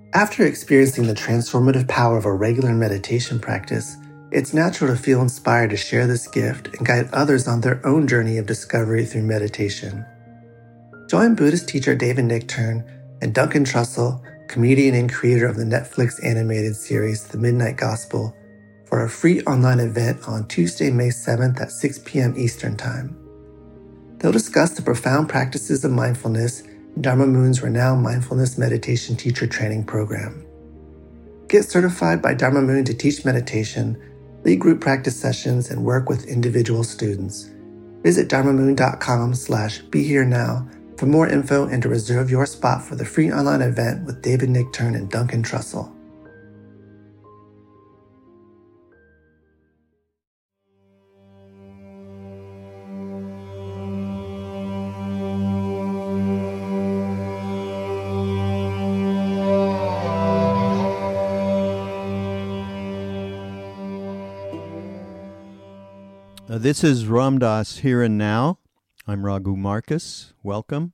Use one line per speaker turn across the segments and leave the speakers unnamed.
After experiencing the transformative power of a regular meditation practice, it's natural to feel inspired to share this gift and guide others on their own journey of discovery through meditation. Join Buddhist teacher David Nichtern and Duncan Trussell, comedian and creator of the Netflix animated series The Midnight Gospel, for a free online event on Tuesday, May 7th at 6 p.m. Eastern Time. They'll discuss the profound practices of mindfulness in Dharma Moon's renowned mindfulness meditation teacher training program. Get certified by Dharma Moon to teach meditation, lead group practice sessions, and work with individual students. Visit dharmamoon.com/BeHereNow for more info and to reserve your spot for the free online event with David Nichtern and Duncan Trussell.
This is Ram Dass Here and Now. I'm Raghu Marcus. Welcome.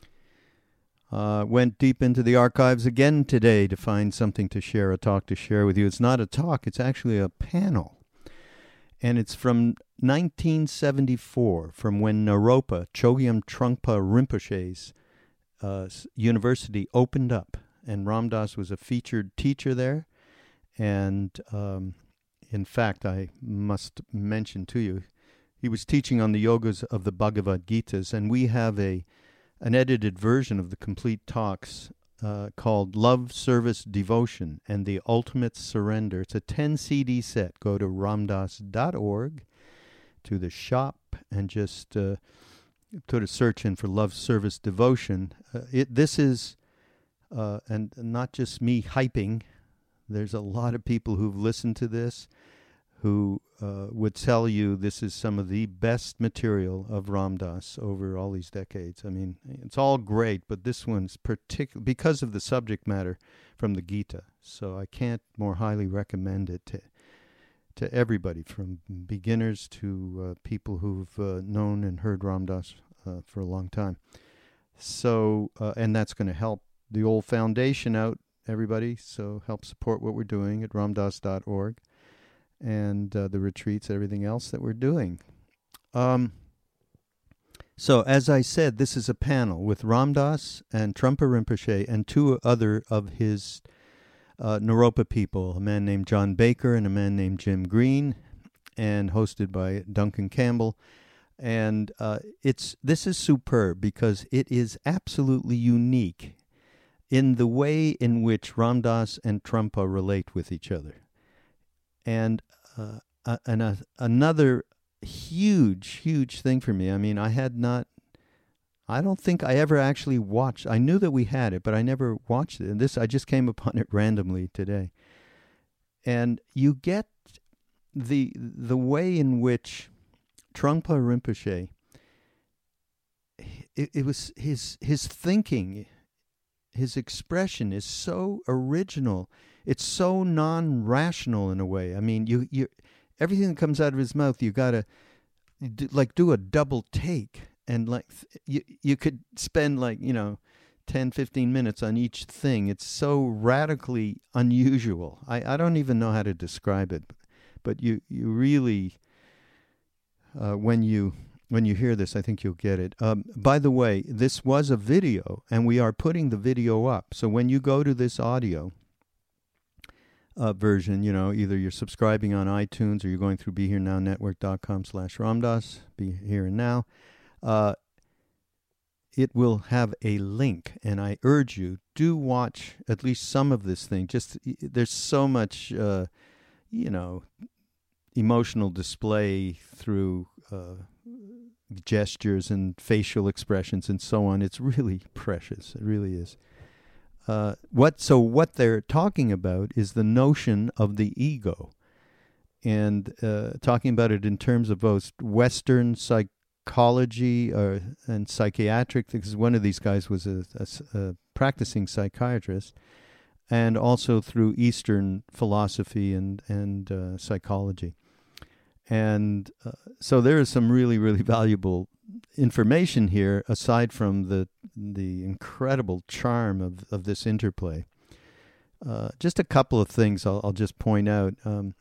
Went deep into the archives again today to find something to share, a talk to share with you. It's not a talk, it's actually a panel. And it's from 1974, from when Naropa, Chogyam Trungpa Rinpoche's university opened up. And Ram Dass was a featured teacher there. And in fact, I must mention to you, he was teaching on the yogas of the Bhagavad Gitas, and we have an edited version of the complete talks called Love, Service, Devotion, and the Ultimate Surrender. It's a 10 CD set. Go to ramdas.org, to the shop, and just put a search in for Love, Service, Devotion. This is, and not just me hyping, there's a lot of people who've listened to this who would tell you this is some of the best material of Ram Dass over all these decades. I mean, it's all great, but this one's particular because of the subject matter from the Gita. So I can't more highly recommend it to everybody, from beginners to people who've known and heard Ram Dass for a long time. So, and that's going to help the old foundation out, everybody, so help support what we're doing at ramdas.org and the retreats, everything else that we're doing. So, as I said, this is a panel with Ram Dass and Trungpa Rinpoche and two other of his Naropa people, a man named John Baker and a man named Jim Green, and hosted by Duncan Campbell. And this is superb because it is absolutely unique in the way in which Ram Dass and Trungpa relate with each other. And another huge thing for me, I mean, I don't think I ever actually watched, I knew that we had it, but I never watched it. And I just came upon it randomly today. And you get the way in which Trungpa Rinpoche, it was his thinking, his expression is so original. It's so non-rational in a way. I mean, you everything that comes out of his mouth, you gotta do a double take, and you could spend 10, 15 minutes on each thing. It's so radically unusual. I don't even know how to describe it, but you really when you hear this, I think you'll get it. By the way, this was a video, and we are putting the video up. So when you go to this audio version, either you're subscribing on iTunes or you're going through BeHereNowNetwork.com/Ram Dass, Be Here and Now, it will have a link, and I urge you, do watch at least some of this thing. Just there's so much, emotional display through gestures and facial expressions and so on. It's really precious. It really is. What they're talking about is the notion of the ego, and talking about it in terms of both Western psychology and psychiatric, because one of these guys was a practicing psychiatrist, and also through Eastern philosophy and psychology. And so there is some really, really valuable information here, aside from the incredible charm of this interplay. Just a couple of things I'll just point out.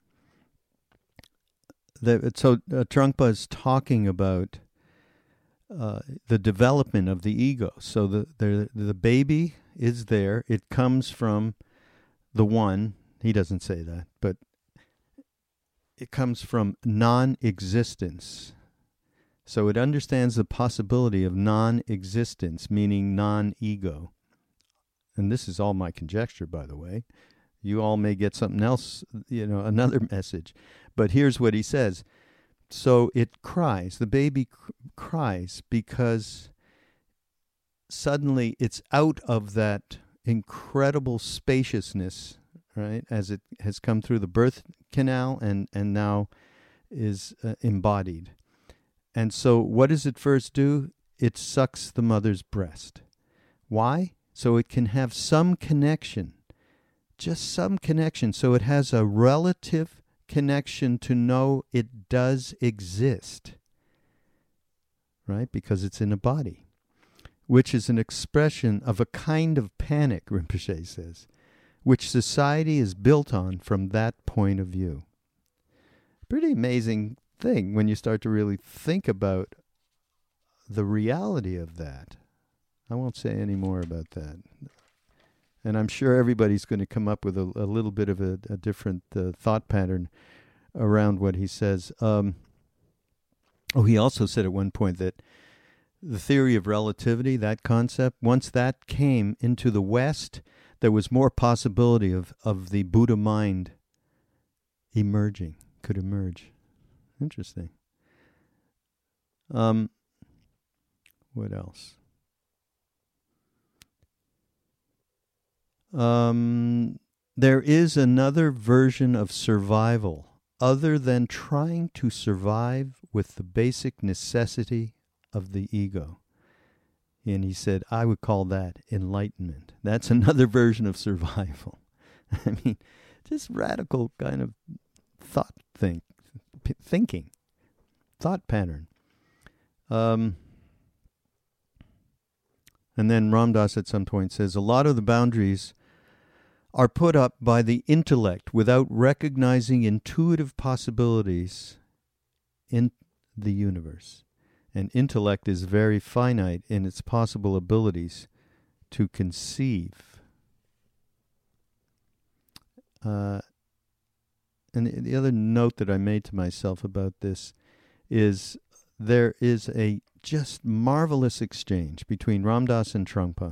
Trungpa is talking about the development of the ego. So the baby is there. It comes from the one. He doesn't say that, but it comes from non-existence. So it understands the possibility of non-existence, meaning non-ego. And this is all my conjecture, by the way. You all may get something else, another message. But here's what he says. So it cries, the baby cries because suddenly it's out of that incredible spaciousness, right, as it has come through the birth canal and now is embodied. And so what does it first do? It sucks the mother's breast. Why? So it can have some connection, just some connection. So it has a relative connection to know it does exist, right? Because it's in a body, which is an expression of a kind of panic, Rinpoche says, which society is built on from that point of view. Pretty amazing thing when you start to really think about the reality of that. I won't say any more about that. And I'm sure everybody's going to come up with a little bit of a different thought pattern around what he says. He also said at one point that the theory of relativity, that concept, once that came into the West, there was more possibility of the Buddha mind could emerge. Interesting. What else? There is another version of survival other than trying to survive with the basic necessity of the ego. And he said, I would call that enlightenment. That's another version of survival. I mean, just radical kind of thinking, thought pattern. And then Ram Dass at some point says, a lot of the boundaries are put up by the intellect without recognizing intuitive possibilities in the universe. And intellect is very finite in its possible abilities to conceive. And the other note that I made to myself about this is there is a just marvelous exchange between Ram Dass and Trungpa.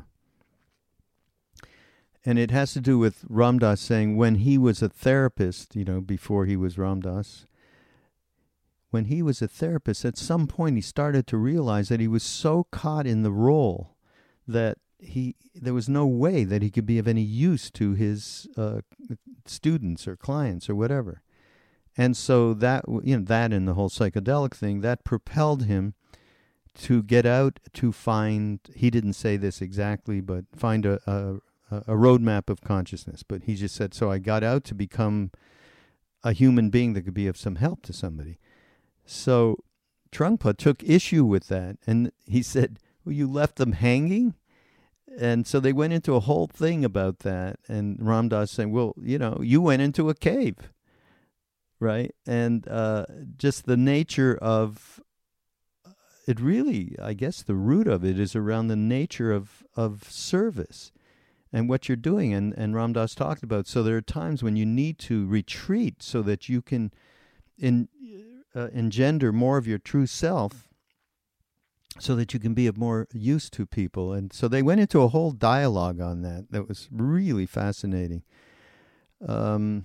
And it has to do with Ram Dass saying when he was a therapist, before he was Ram Dass, when he was a therapist, at some point he started to realize that he was so caught in the role that there was no way that he could be of any use to his students or clients or whatever. And so that and the whole psychedelic thing, that propelled him to get out to find, he didn't say this exactly, but find a roadmap of consciousness. But he just said, so I got out to become a human being that could be of some help to somebody. So Trungpa took issue with that, and he said, well, you left them hanging? And so they went into a whole thing about that, and Ram Dass saying, well, you went into a cave, right? And just the nature of it really, I guess the root of it is around the nature of service and what you're doing. And Ram Dass talked about, so there are times when you need to retreat so that you can engender more of your true self so that you can be of more use to people. And so they went into a whole dialogue on that was really fascinating. I'm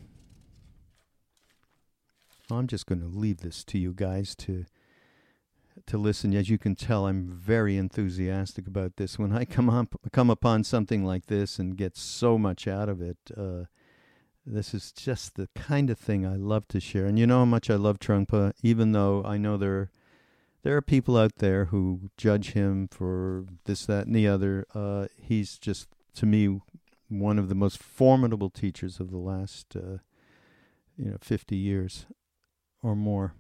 just going to leave this to you guys to listen. As you can tell, I'm very enthusiastic about this. When I come upon something like this and get so much out of it, this is just the kind of thing I love to share. And you know how much I love Trungpa, even though I know there are people out there who judge him for this, that, and the other. He's just, to me, one of the most formidable teachers of the last 50 years or more.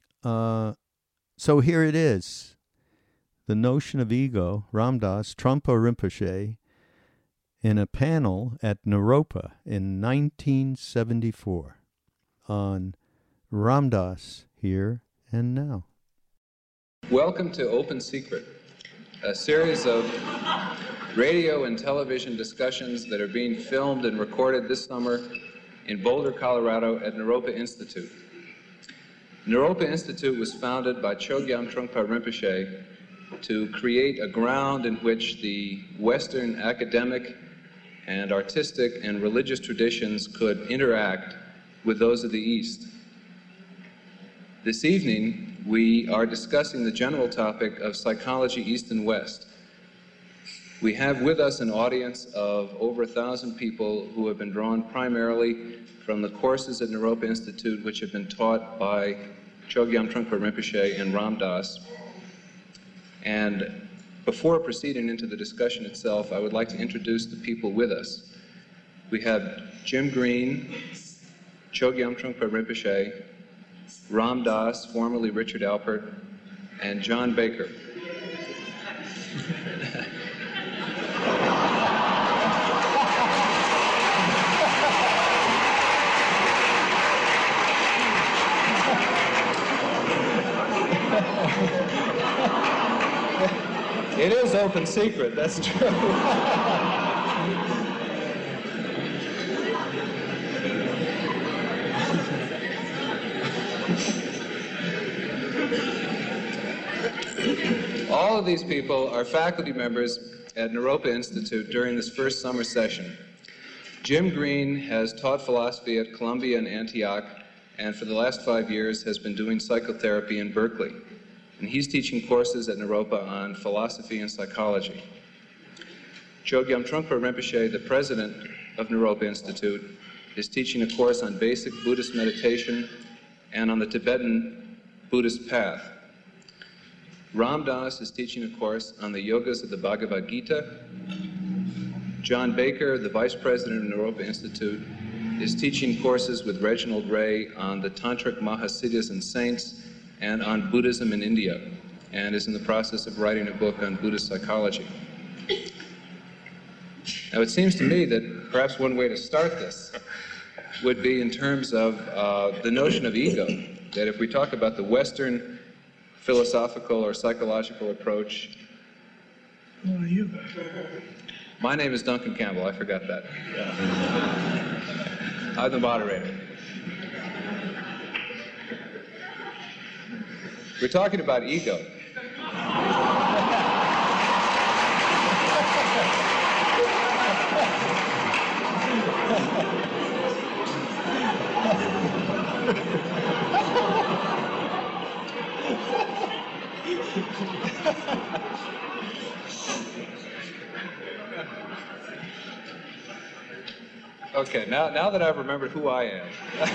So here it is. The notion of ego, Ram Dass, Trungpa Rinpoche, in a panel at Naropa in 1974 on Ram Dass Here and Now.
Welcome to Open Secret, a series of radio and television discussions that are being filmed and recorded this summer in Boulder, Colorado at Naropa Institute. Naropa Institute was founded by Chogyam Trungpa Rinpoche to create a ground in which the Western academic and artistic and religious traditions could interact with those of the East. This evening, we are discussing the general topic of psychology East and West. We have with us an audience of over 1,000 people who have been drawn primarily from the courses at Naropa Institute, which have been taught by Chogyam Trungpa Rinpoche and Ram Dass. And before proceeding into the discussion itself, I would like to introduce the people with us. We have Jim Green, Chogyam Trungpa Rinpoche, Ram Dass, formerly Richard Alpert, and John Baker. It is open secret, that's true. All of these people are faculty members at Naropa Institute during this first summer session. Jim Green has taught philosophy at Columbia and Antioch, and for the last 5 years has been doing psychotherapy in Berkeley. And he's teaching courses at Naropa on philosophy and psychology. Chogyam Trungpa Rinpoche, the president of Naropa Institute, is teaching a course on basic Buddhist meditation and on the Tibetan Buddhist path. Ram Dass is teaching a course on the yogas of the Bhagavad Gita. John Baker, the vice president of Naropa Institute, is teaching courses with Reginald Ray on the Tantric Mahasiddhas and Saints and on Buddhism in India, and is in the process of writing a book on Buddhist psychology. Now, it seems to me that perhaps one way to start this would be in terms of the notion of ego, that if we talk about the Western philosophical or psychological approach.
Who are you?
My name is Duncan Campbell, I forgot that. I'm the moderator. We're talking about ego. Okay, now that I've remembered who I am,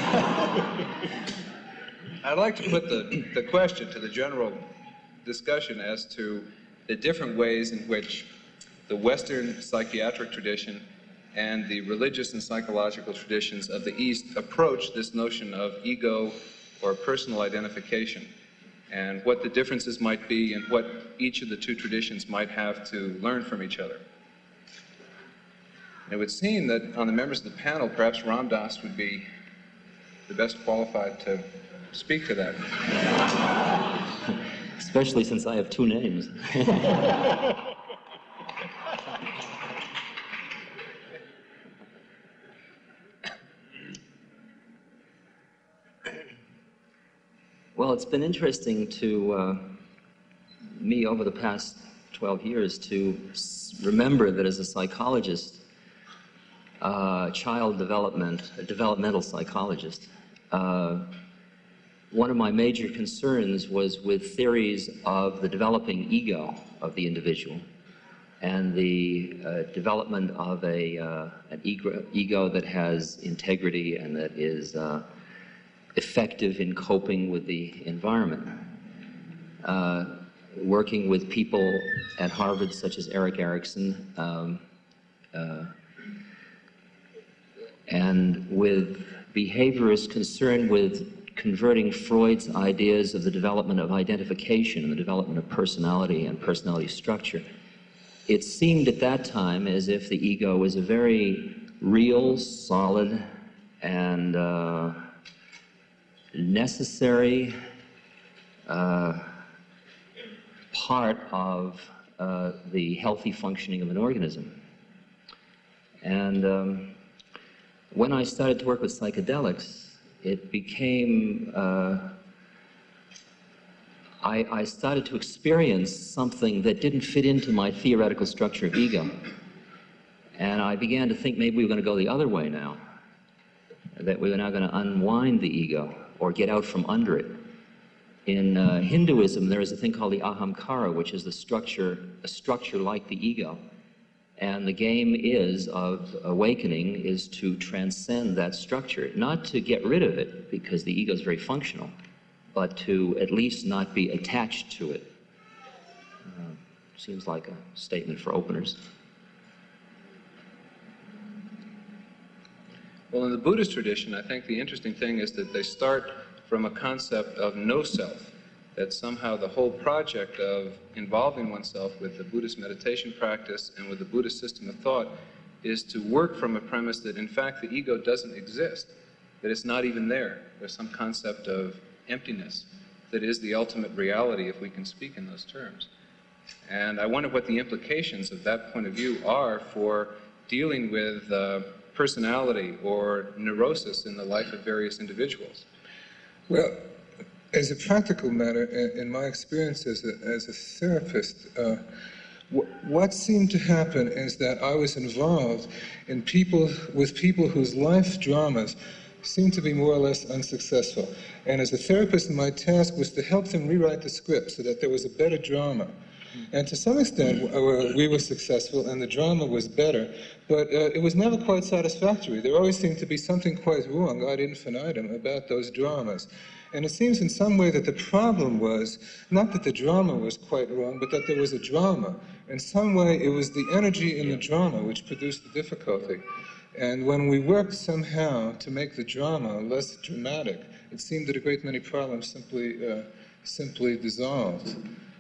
I'd like to put the question to the general discussion as to the different ways in which the Western psychiatric tradition and the religious and psychological traditions of the East approach this notion of ego or personal identification, and what the differences might be and what each of the two traditions might have to learn from each other. It would seem that on the members of the panel, perhaps Ram Dass would be the best qualified to speak to that.
Especially since I have two names. Well, it's been interesting to me over the past 12 years to remember that as a psychologist, child development, a developmental psychologist, one of my major concerns was with theories of the developing ego of the individual and the development of an ego that has integrity and that is effective in coping with the environment. Working with people at Harvard such as Erik Erikson, and with behaviorists concerned with converting Freud's ideas of the development of identification and the development of personality and personality structure it seemed at that time as if the ego was a very real, solid, and necessary part of the healthy functioning of an organism. And when I started to work with psychedelics, it became, I started to experience something that didn't fit into my theoretical structure of ego. And I began to think maybe we were going to go the other way now, that we were now going to unwind the ego or get out from under it. In Hinduism, there is a thing called the ahamkara, which is a structure like the ego. And the game of awakening is to transcend that structure, not to get rid of it, because the ego is very functional, but to at least not be attached to it. Seems like a statement for openers.
Well, in the Buddhist tradition, I think the interesting thing is that they start from a concept of no self, that somehow the whole project of involving oneself with the Buddhist meditation practice and with the Buddhist system of thought is to work from a premise that, in fact, the ego doesn't exist, that it's not even there. There's some concept of emptiness that is the ultimate reality, if we can speak in those terms. And I wonder what the implications of that point of view are for dealing with personality or neurosis in the life of various individuals.
Well, as a practical matter, in my experience as a therapist, what seemed to happen is that I was involved in people whose life dramas seemed to be more or less unsuccessful. And as a therapist, my task was to help them rewrite the script so that there was a better drama. And to some extent, we were successful and the drama was better, but it was never quite satisfactory. There always seemed to be something quite wrong ad infinitum about those dramas. And it seems in some way that the problem was not that the drama was quite wrong, but that there was a drama. In some way, it was the energy in the drama which produced the difficulty. And when we worked somehow to make the drama less dramatic, it seemed that a great many problems simply dissolved.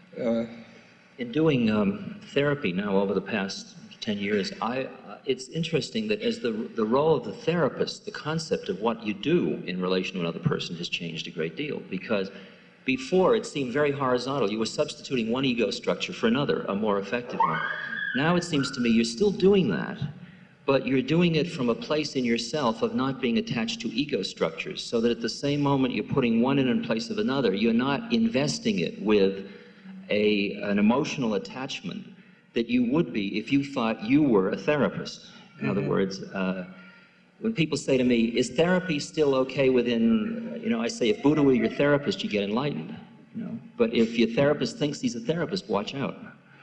In doing therapy now over the past 10 years, it's interesting that as the role of the therapist, the concept of what you do in relation to another person has changed a great deal. Because before it seemed very horizontal. You were substituting one ego structure for another, a more effective one. Now it seems to me you're still doing that, but you're doing it from a place in yourself of not being attached to ego structures, so that at the same moment you're putting one in place of another, you're not investing it with an emotional attachment that you would be if you thought you were a therapist. In other words, when people say to me, is therapy still okay within, I say, if Buddha were your therapist, you get enlightened. But if your therapist thinks he's a therapist, watch out.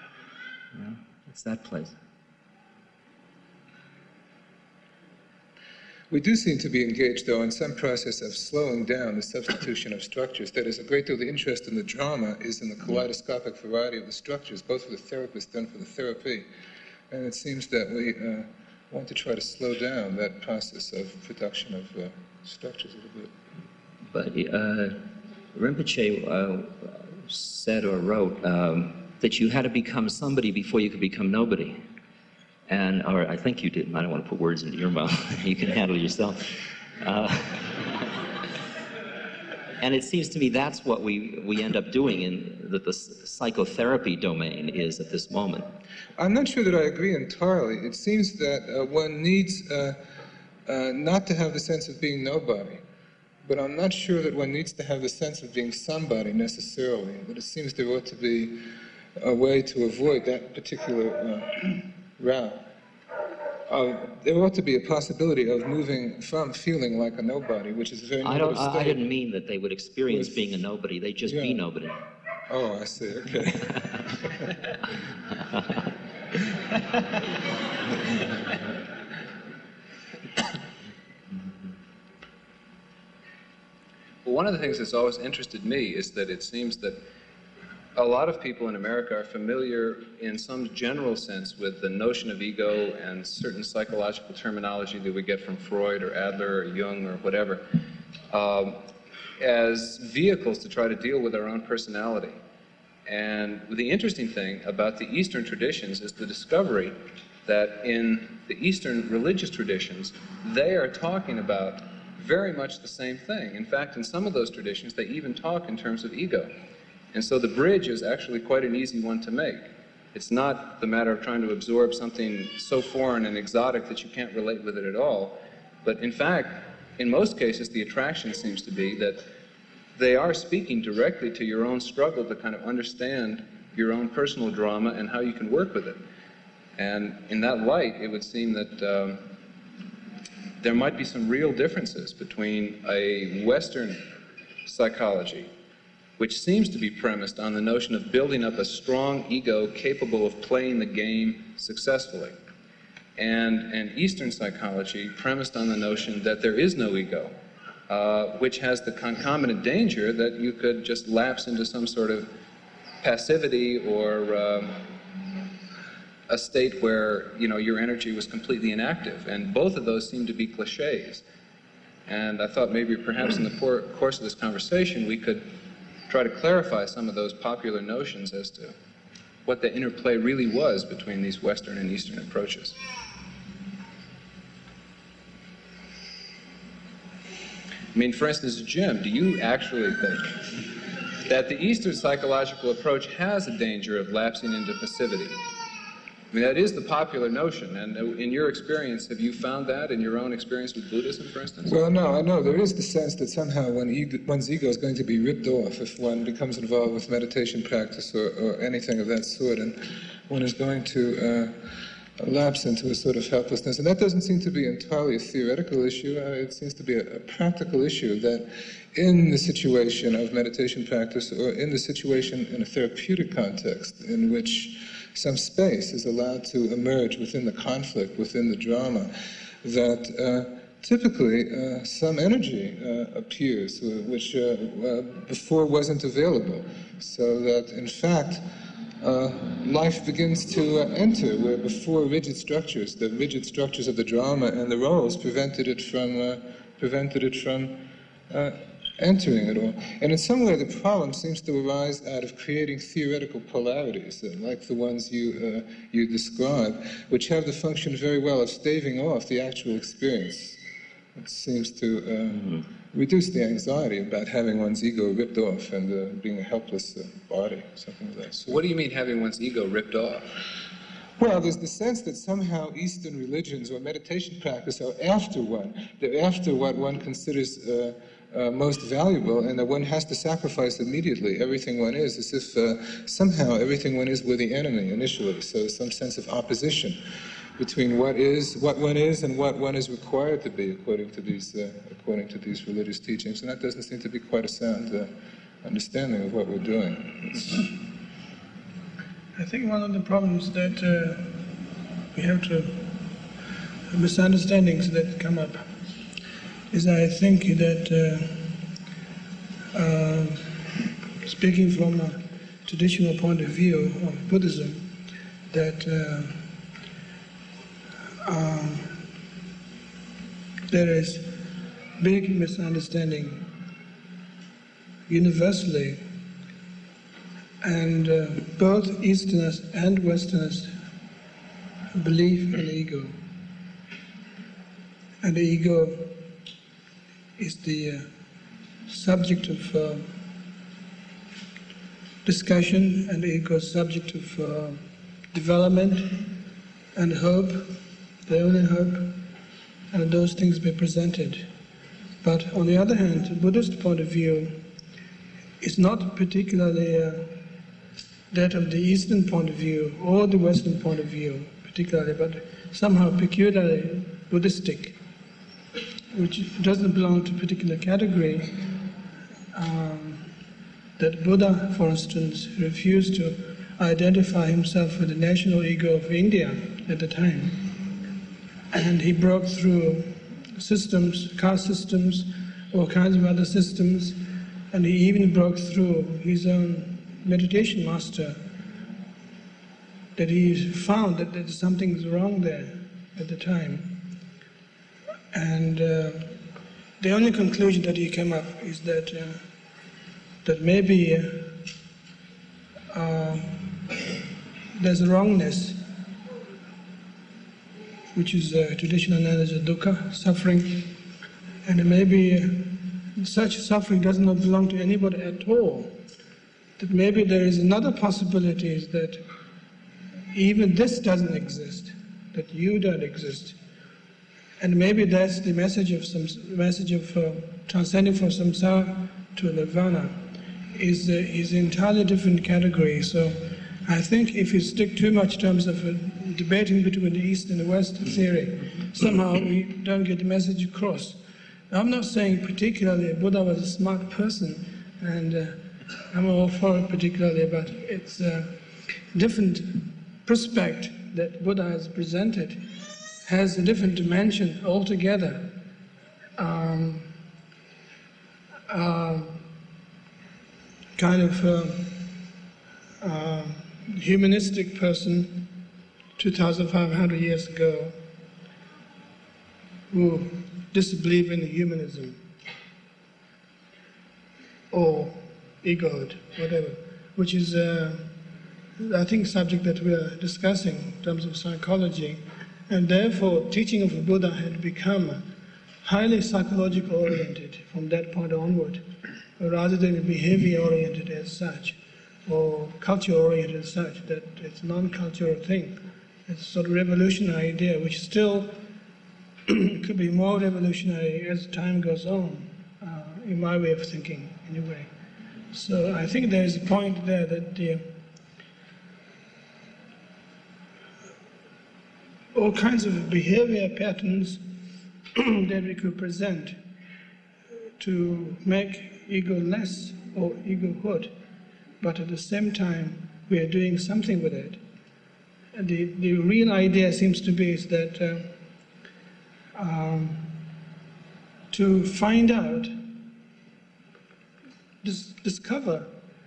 It's that place.
We do seem to be engaged, though, in some process of slowing down the substitution of structures. That is, a great deal of the interest in the drama is in the kaleidoscopic variety of the structures, both for the therapist and for the therapy. And it seems that we want to try to slow down that process of production of structures a little bit.
But Rinpoche said or wrote that you had to become somebody before you could become nobody. Or I think you did. I don't want to put words into your mouth. You can handle it yourself. And it seems to me that's what we end up doing in the psychotherapy domain is at this moment.
I'm not sure that I agree entirely. It seems that one needs not to have the sense of being nobody, but I'm not sure that one needs to have the sense of being somebody necessarily. But it seems there ought to be a way to avoid that particular route. There ought to be a possibility of moving from feeling like a nobody, which is a very negative state.
I didn't mean that they would experience being a nobody. They just be nobody.
Oh, I see. Okay.
Well, one of the things that's always interested me is that it seems that a lot of people in America are familiar in some general sense with the notion of ego and certain psychological terminology that we get from Freud or Adler or Jung or whatever as vehicles to try to deal with our own personality. And the interesting thing about the Eastern traditions is the discovery that in the Eastern religious traditions, they are talking about very much the same thing. In fact, in some of those traditions, they even talk in terms of ego. And so the bridge is actually quite an easy one to make. It's not the matter of trying to absorb something so foreign and exotic that you can't relate with it at all. But in fact, in most cases, the attraction seems to be that they are speaking directly to your own struggle to kind of understand your own personal drama and how you can work with it. And in that light, it would seem that there might be some real differences between a Western psychology, which seems to be premised on the notion of building up a strong ego capable of playing the game successfully, and an Eastern psychology premised on the notion that there is no ego, which has the concomitant danger that you could just lapse into some sort of passivity or a state where, you know, your energy was completely inactive. And both of those seem to be cliches. And I thought maybe perhaps in the course of this conversation we could try to clarify some of those popular notions as to what the interplay really was between these Western and Eastern approaches. I mean, for instance, Jim, do you actually think that the Eastern psychological approach has a danger of lapsing into passivity? I mean, that is the popular notion, and in your experience, have you found that in your own experience with Buddhism, for instance?
Well, no, I know. There is the sense that somehow one's ego is going to be ripped off if one becomes involved with meditation practice or anything of that sort, and one is going to lapse into a sort of helplessness. And that doesn't seem to be entirely a theoretical issue. It seems to be a practical issue that in the situation of meditation practice or in the situation in a therapeutic context in which some space is allowed to emerge within the conflict, within the drama, that typically some energy appears which before wasn't available, so that in fact life begins to enter where before the rigid structures of the drama and the roles prevented it from entering it all. And in some way the problem seems to arise out of creating theoretical polarities, like the ones you describe, which have the function very well of staving off the actual experience. It seems to reduce the anxiety about having one's ego ripped off and being a helpless body, something like that. So
what do you mean having one's ego ripped off?
Well, there's the sense that somehow Eastern religions or meditation practice are after one. They're after what one considers most valuable, and that one has to sacrifice immediately everything one is, as if somehow everything one is were the enemy initially. So some sense of opposition between what one is and what one is required to be according to these religious teachings, and that doesn't seem to be quite a sound understanding of what we're doing.
I think one of the problems that we have to misunderstandings that come up is I think that speaking from a traditional point of view of Buddhism, that there is big misunderstanding universally, and both Easterners and Westerners believe in the ego. And the ego is the subject of discussion, and the ego is subject of development and hope, the only hope, and those things be presented. But on the other hand, the Buddhist point of view is not particularly that of the Eastern point of view or the Western point of view particularly, but somehow peculiarly Buddhistic, which doesn't belong to a particular category. That Buddha, for instance, refused to identify himself with the national ego of India at the time. And he broke through systems, caste systems, all kinds of other systems, and he even broke through his own meditation master, that he found that something's wrong there at the time. And the only conclusion that he came up is that maybe there's a wrongness, which is traditionally known as a dukkha, suffering, and maybe such suffering does not belong to anybody at all. That maybe there is another possibility is that even this doesn't exist, that you don't exist, and maybe that's the message of transcending from samsara to nirvana is entirely different category. So I think if you stick too much in terms of debating between the East and the West theory, somehow we don't get the message across. I'm not saying particularly Buddha was a smart person, and I'm all for it particularly, but it's a different prospect that Buddha has presented, has a different dimension altogether. Kind of humanistic person 2,500 years ago who disbelieved in humanism or egohood, whatever, which is, I think, subject that we are discussing in terms of psychology, and therefore teaching of the Buddha had become highly psychological oriented from that point onward, rather than behavior oriented as such, or culture oriented as such, that it's a non-cultural thing. It's a sort of revolutionary idea, which still could be more revolutionary as time goes on, in my way of thinking, anyway. So I think there is a point there that all kinds of behavior patterns that we could present to make ego less or egohood, but at the same time we are doing something with it. And the real idea seems to be is that to find out, discover,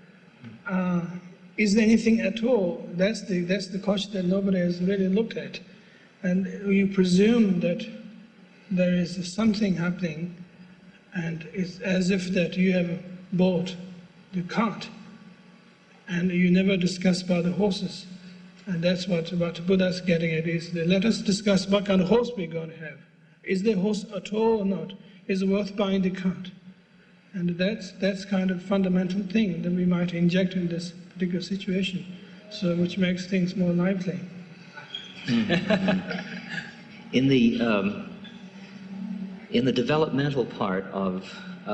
is there anything at all? That's the question that nobody has really looked at. And you presume that there is something happening, and it's as if that you have bought the cart, and you never discuss about the horses. And that's what Buddha's getting at, is that let us discuss what kind of horse we're going to have. Is there a horse at all or not? Is it worth buying the cart? And that's kind of fundamental thing that we might inject in this particular situation, so which makes things more lively.
In the developmental part of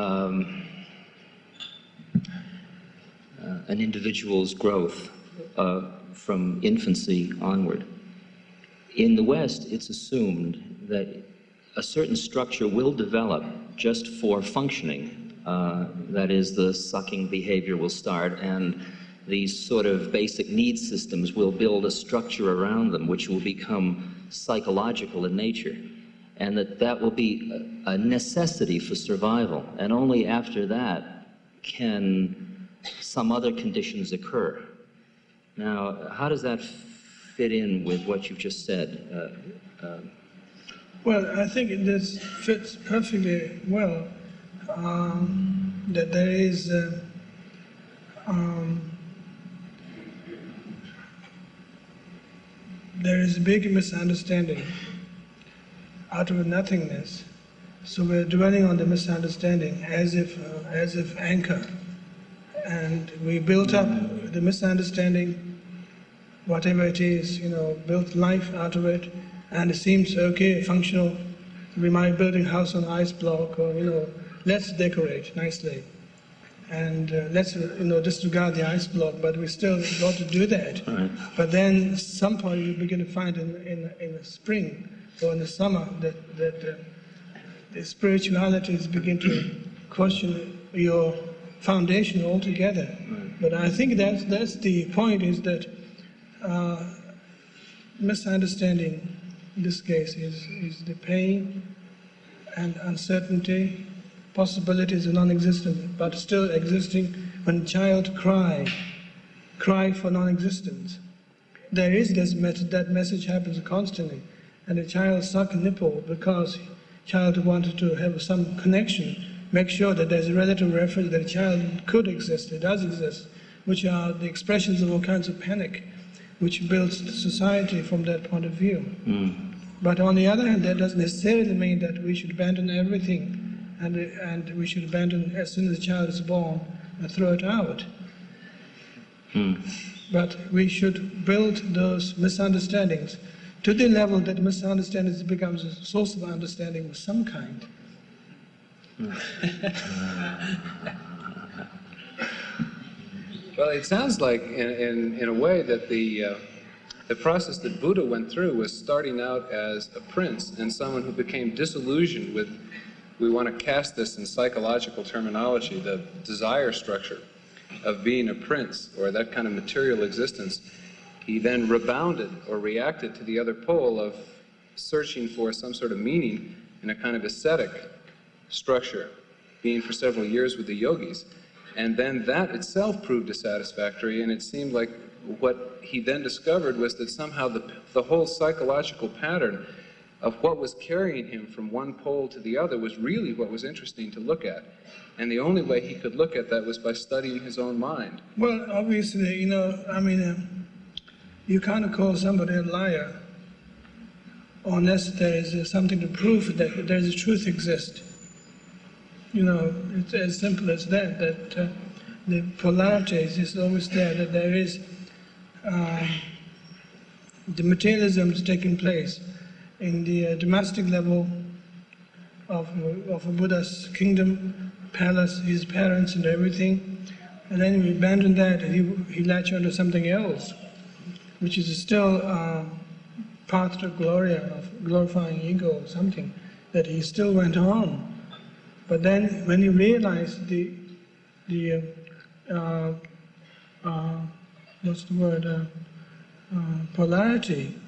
an individual's growth from infancy onward, in the West, it's assumed that a certain structure will develop just for functioning. That is, the sucking behavior will start, and these sort of basic need systems will build a structure around them which will become psychological in nature, and that will be a necessity for survival, and only after that can some other conditions occur. Now, how does that fit in with what you've just said?
Well, I think this fits perfectly well, that there is a big misunderstanding out of nothingness. So we're dwelling on the misunderstanding as if anchor, and we built up the misunderstanding, whatever it is, built life out of it, and it seems okay, functional. We might build a house on ice block, or let's decorate nicely, and let's disregard the ice block, but we still got to do that.
Right.
But then at some point you begin to find in the spring or in the summer that the spiritualities begin to question your foundation altogether.
Right.
But I think that's the point, is that misunderstanding in this case is the pain and uncertainty. Possibilities are non-existent, but still existing. When child cry for non-existence, there is that message happens constantly, and the child suck nipple because child wanted to have some connection, make sure that there's a relative reference that a child could exist, it does exist, which are the expressions of all kinds of panic, which builds society from that point of view. But on the other hand, that doesn't necessarily mean that we should abandon everything and we should abandon as soon as the child is born and throw it out. But we should build those misunderstandings to the level that misunderstandings becomes a source of understanding of some kind.
Well, it sounds like, in a way, that the process that Buddha went through was starting out as a prince and someone who became disillusioned with, we want to cast this in psychological terminology, the desire structure of being a prince or that kind of material existence. He then rebounded or reacted to the other pole of searching for some sort of meaning in a kind of ascetic structure, being for several years with the yogis. And then that itself proved dissatisfactory, and it seemed like what he then discovered was that somehow the whole psychological pattern of what was carrying him from one pole to the other was really what was interesting to look at. And the only way he could look at that was by studying his own mind.
Well, obviously, you can't call somebody a liar unless there is something to prove that there is a truth exists. It's as simple as that the polarity is always there, that there is the materialism is taking place in the domestic level of a Buddha's kingdom, palace, his parents and everything, and then he abandoned that and he latched onto something else, which is still part of the gloria of glorifying ego or something, that he still went on. But then when he realized the polarity,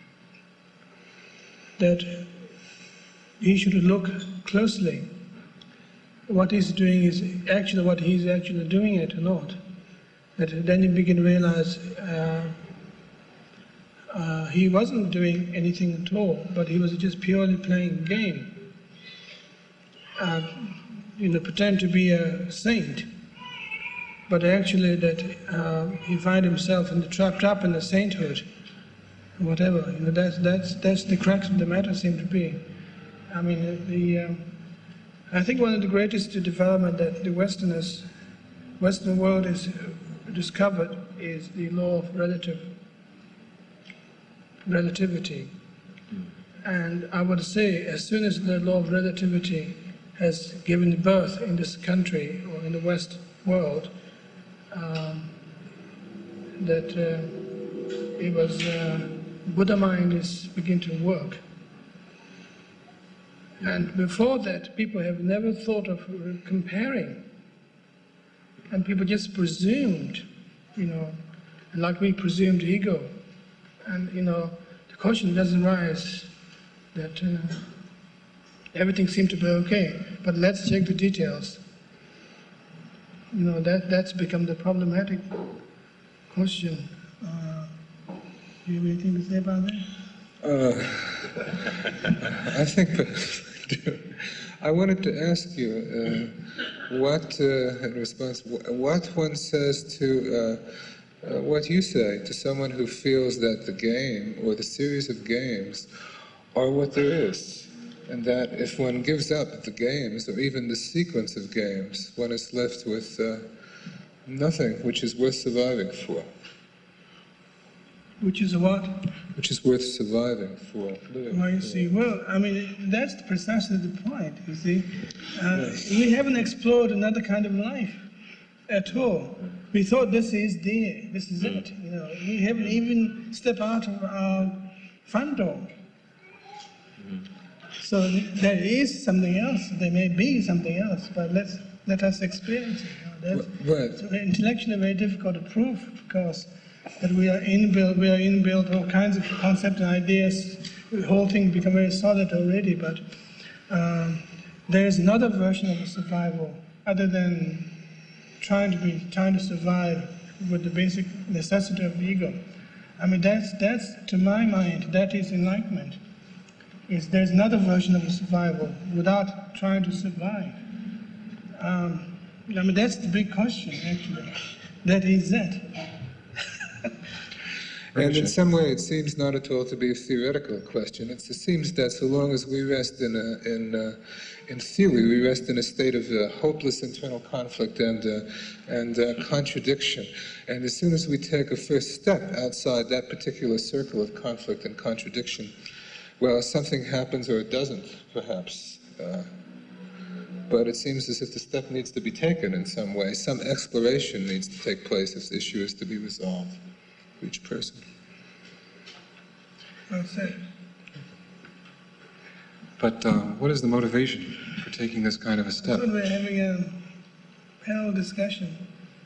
that he should look closely. What he's doing is actually what he's actually doing it or not. That then you begin to realize he wasn't doing anything at all, but he was just purely playing a game. Pretend to be a saint, but actually that he find himself trapped up in the sainthood, whatever. That's the crux of the matter seem to be. I think one of the greatest development that the Western world has discovered is the law of relativity. And I would say, as soon as the law of relativity has given birth in this country or in the West world, that it was Buddha mind is beginning to work. And before that, people have never thought of comparing, and people just presumed, like we presumed ego, and the question doesn't rise that everything seemed to be okay, but let's check the details. That's become the problematic question. Do you have anything to say about that?
I think I do. I wanted to ask you what, in response, what one says to what you say to someone who feels that the game or the series of games are what there is, and that if one gives up the games or even the sequence of games, one is left with nothing which is worth surviving for.
Which is what?
Which is worth surviving for.
Well, you see, that's precisely the point, you see. We haven't explored another kind of life at all. We thought this is it. We haven't even stepped out of our front door. So there is something else. There may be something else, but let us experience it. That's intellectually very difficult to prove, because that we are inbuilt all kinds of concepts and ideas. The whole thing become very solid already. But there is another version of the survival, other than trying to survive with the basic necessity of the ego. That's to my mind, that is enlightenment. There's another version of the survival without trying to survive. That's the big question, actually. that is that.
And in some way, it seems not at all to be a theoretical question. It seems that so long as we rest in theory, we rest in a state of hopeless internal conflict and contradiction. And as soon as we take a first step outside that particular circle of conflict and contradiction, well, something happens or it doesn't, perhaps. But it seems as if the step needs to be taken in some way. Some exploration needs to take place if the issue is to be resolved for each person.
Well said.
But what is the motivation for taking this kind of a step?
Well, we're having a panel discussion.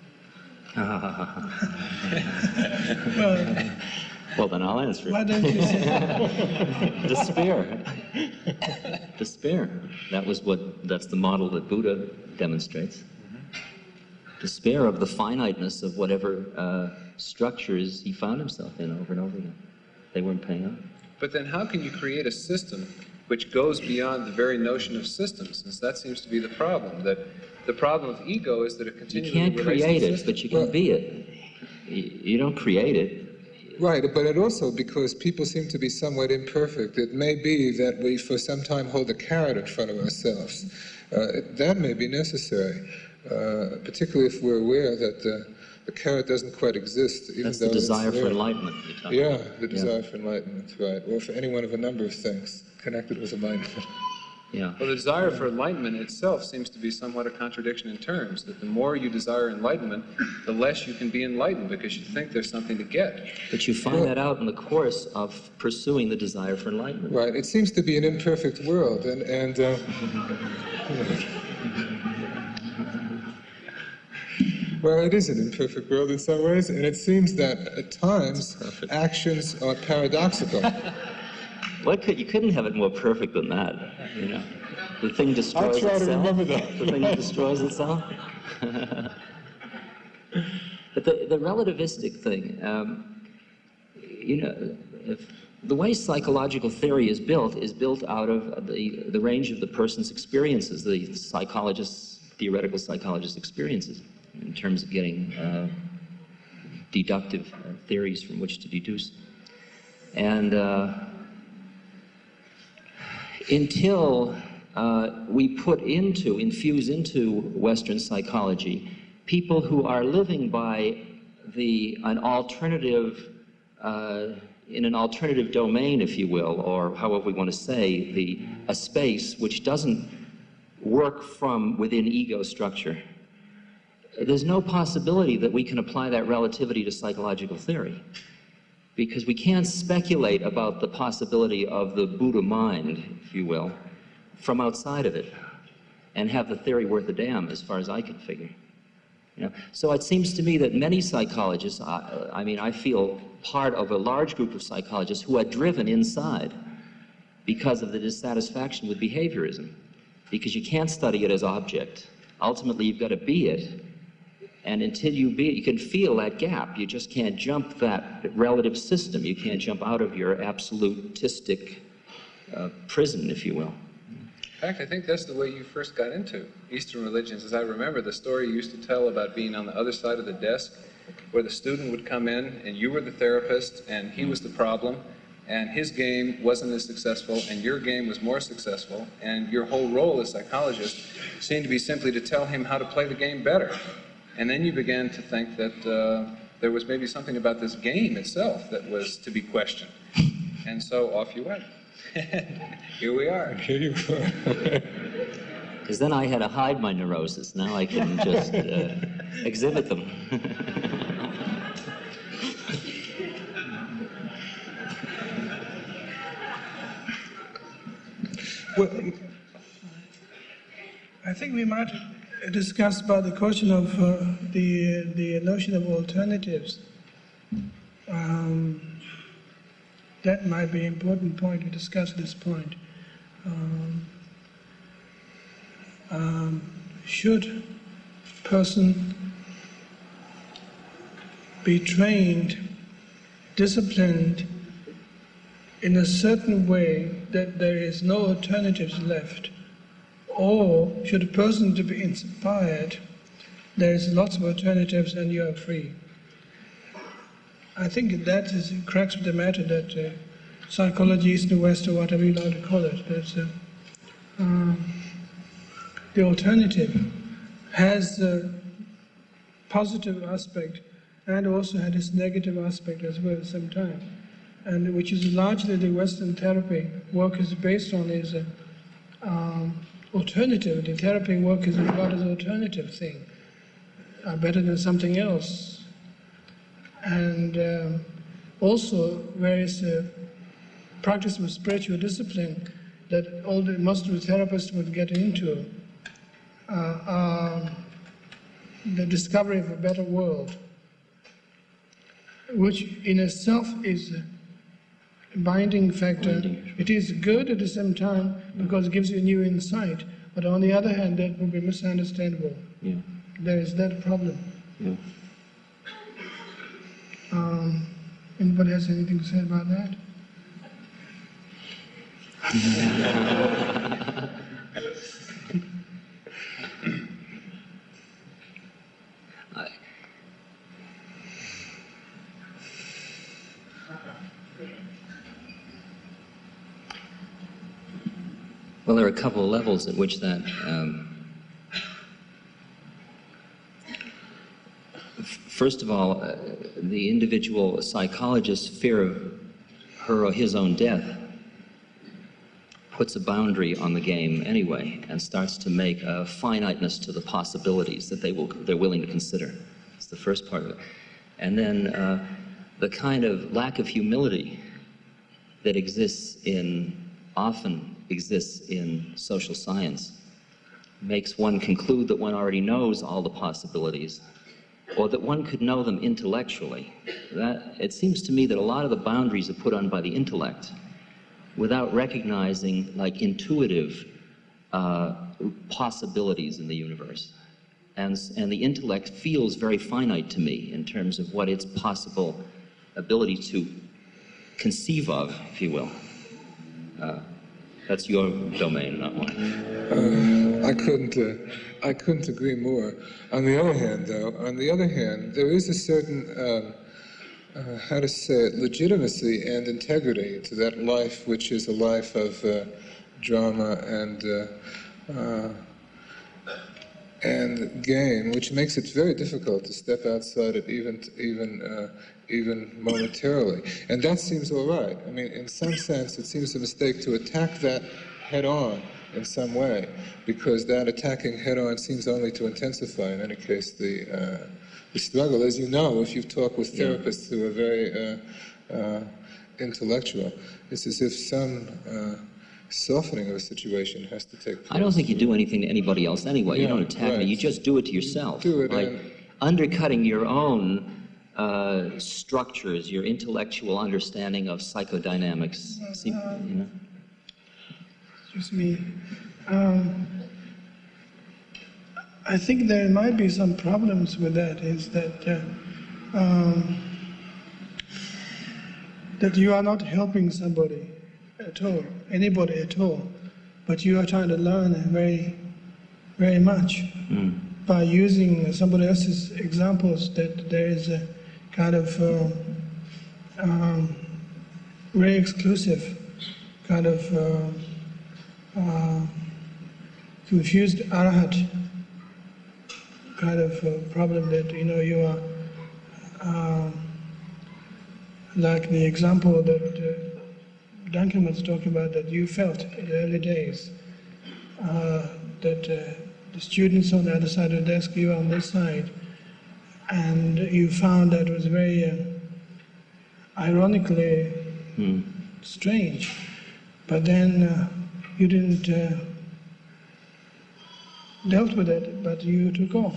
Well, then I'll answer it.
Why don't you say
Despair. Despair. That's the model that Buddha demonstrates. Despair of the finiteness of whatever structures he found himself in over and over again. They weren't paying up.
But then how can you create a system which goes beyond the very notion of systems, since that seems to be the problem, that the problem of ego is that it continually
You can't
relates
create
to
it,
systems.
but you can be it. You don't create it.
Right, but it also, because people seem to be somewhat imperfect, it may be that we for some time hold a carrot in front of ourselves. That may be necessary, particularly if we're aware that the carrot doesn't quite exist. Even
That's
though
the desire
it's
for
there.
enlightenment you're talking
Yeah,
about.
the desire for enlightenment, right. Or for any one of a number of things connected with enlightenment.
Yeah.
Well, the desire for enlightenment itself seems to be somewhat a contradiction in terms, that the more you desire enlightenment, the less you can be enlightened because you think there's something to get.
But you find that out in the course of pursuing the desire for enlightenment.
Right, it seems to be an imperfect world, and well, it is an imperfect world in some ways, and it seems that at times actions are paradoxical.
You couldn't have it more perfect than that, you know. The thing destroys
I'll try
itself.
to remember that.
The thing destroys itself. But the relativistic thing, you know, the way psychological theory is built out of the range of the person's experiences, the theoretical psychologist's experiences, in terms of getting deductive theories from which to deduce. And until we infuse into Western psychology people who are living by an alternative, in an alternative domain, if you will, or however we want to say, a space which doesn't work from within ego structure, there's no possibility that we can apply that relativity to psychological theory, because we can't speculate about the possibility of the Buddha mind, if you will, from outside of it, and have the theory worth a damn, as far as I can figure. You know? So it seems to me that many psychologists, I feel part of a large group of psychologists who are driven inside because of the dissatisfaction with behaviorism, because you can't study it as object. Ultimately, you've got to be it. And until you be it, you can feel that gap. You just can't jump that relative system. You can't jump out of your absolutistic prison, if you will.
In fact, I think that's the way you first got into Eastern religions. As I remember the story you used to tell about being on the other side of the desk, where the student would come in and you were the therapist and he was the problem, and his game wasn't as successful and your game was more successful, and your whole role as psychologist seemed to be simply to tell him how to play the game better. And then you began to think that there was maybe something about this game itself that was to be questioned. And so off you went. Here we are.
Here you are.
Because then I had to hide my neurosis. Now I can just exhibit them.
Well,
I think we might discuss about the question of the notion of alternatives. That might be an important point to discuss at this point. Should a person be trained, disciplined in a certain way that there is no alternatives left? Or should a person to be inspired There's lots of alternatives and you are free. I think that is the crux of the matter, that psychology, East and West, or whatever you like to call it, that the alternative has a positive aspect and also had its negative aspect as well at the same time. And which is largely the Western therapy work is based on, is alternative. The therapy work is about an alternative thing, better than something else. And also various practice of spiritual discipline that most of the therapists would get into are the discovery of a better world, which in itself is a binding factor. It is good at the same time because it gives you a new insight, but on the other hand, that would be misunderstandable.
Yeah.
There is that problem.
Yeah.
Anybody has anything to say about that?
Well, there are a couple of levels at which that first of all, the individual psychologist's fear of her or his own death puts a boundary on the game anyway and starts to make a finiteness to the possibilities that they're willing to consider. That's the first part of it. And then the kind of lack of humility that often exists in social science makes one conclude that one already knows all the possibilities, or that one could know them intellectually. It seems to me that a lot of the boundaries are put on by the intellect without recognizing like intuitive possibilities in the universe. And the intellect feels very finite to me in terms of what its possible ability to conceive of, if you will. That's your domain, not mine.
I couldn't agree more. On the other hand, there is a certain, legitimacy and integrity to that life, which is a life of drama and game, which makes it very difficult to step outside it even momentarily. And that seems all right. I mean, in some sense, it seems a mistake to attack that head-on in some way, because that attacking head-on seems only to intensify, in any case, the struggle. As you know, if you've talked with therapists who are very intellectual, it's as if some softening of a situation has to take place.
I don't think you do anything to anybody else anyway. You don't attack me. You just do it to yourself.
Do it.
Like undercutting your own structures, your intellectual understanding of psychodynamics.
Excuse me. I think there might be some problems with that, is that that you are not helping somebody at all, anybody at all, but you are trying to learn very, very much by using somebody else's examples, that there is a kind of very exclusive kind of confused arahat kind of problem, that you are like the example that Duncan was talking about, that you felt in the early days, that the students on the other side of the desk, you on this side, and you found that was very ironically strange, but then you didn't dealt with it, but you took off.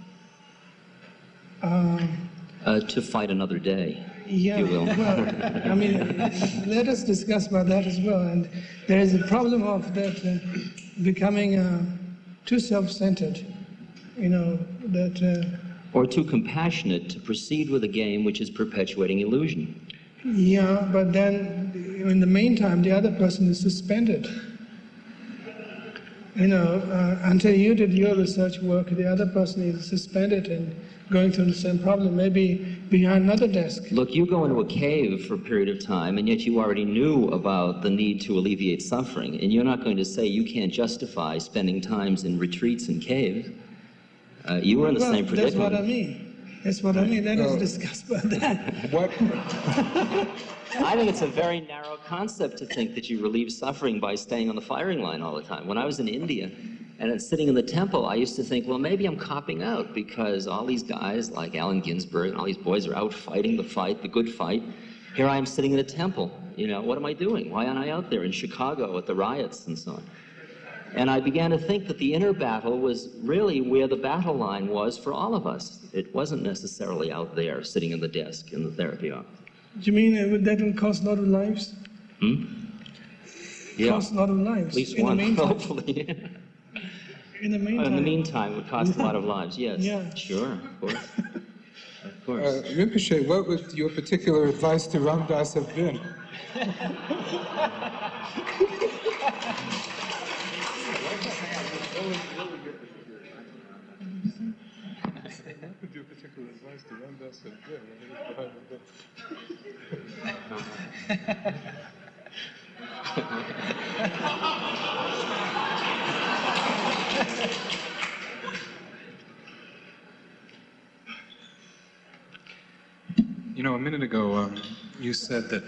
To fight another day.
Yeah,
you will.
Well, I mean, let us discuss about that as well. And there is a problem of that becoming too self-centered, that...
or too compassionate to proceed with a game which is perpetuating illusion.
Yeah, but then in the meantime, the other person is suspended. until you did your research work, the other person is suspended and going through the same problem, maybe behind another desk.
Look, you go into a cave for a period of time, and yet you already knew about the need to alleviate suffering, and you're not going to say you can't justify spending times in retreats and caves. You were in the same predicament.
That's what I mean. That's what I mean. Let us discuss about that.
What?
I think it's a very narrow concept to think that you relieve suffering by staying on the firing line all the time. When I was in India and sitting in the temple, I used to think, well, maybe I'm copping out because all these guys like Allen Ginsberg and all these boys are out fighting the fight, the good fight. Here I am sitting in a temple. What am I doing? Why aren't I out there in Chicago at the riots and so on? And I began to think that the inner battle was really where the battle line was for all of us. It wasn't necessarily out there sitting in the desk in the therapy office.
Do you mean that will cost a lot of lives?
Yeah.
Cost a lot of lives.
At least
in
one,
the meantime,
hopefully.
In the meantime.
In the meantime, it would cost a lot of lives, yes.
Yeah.
Sure, of course. Of course.
Rinpoche, what would your particular advice to Ram Dass have been? Your particular advice to Ram Dass have
A minute ago, you said that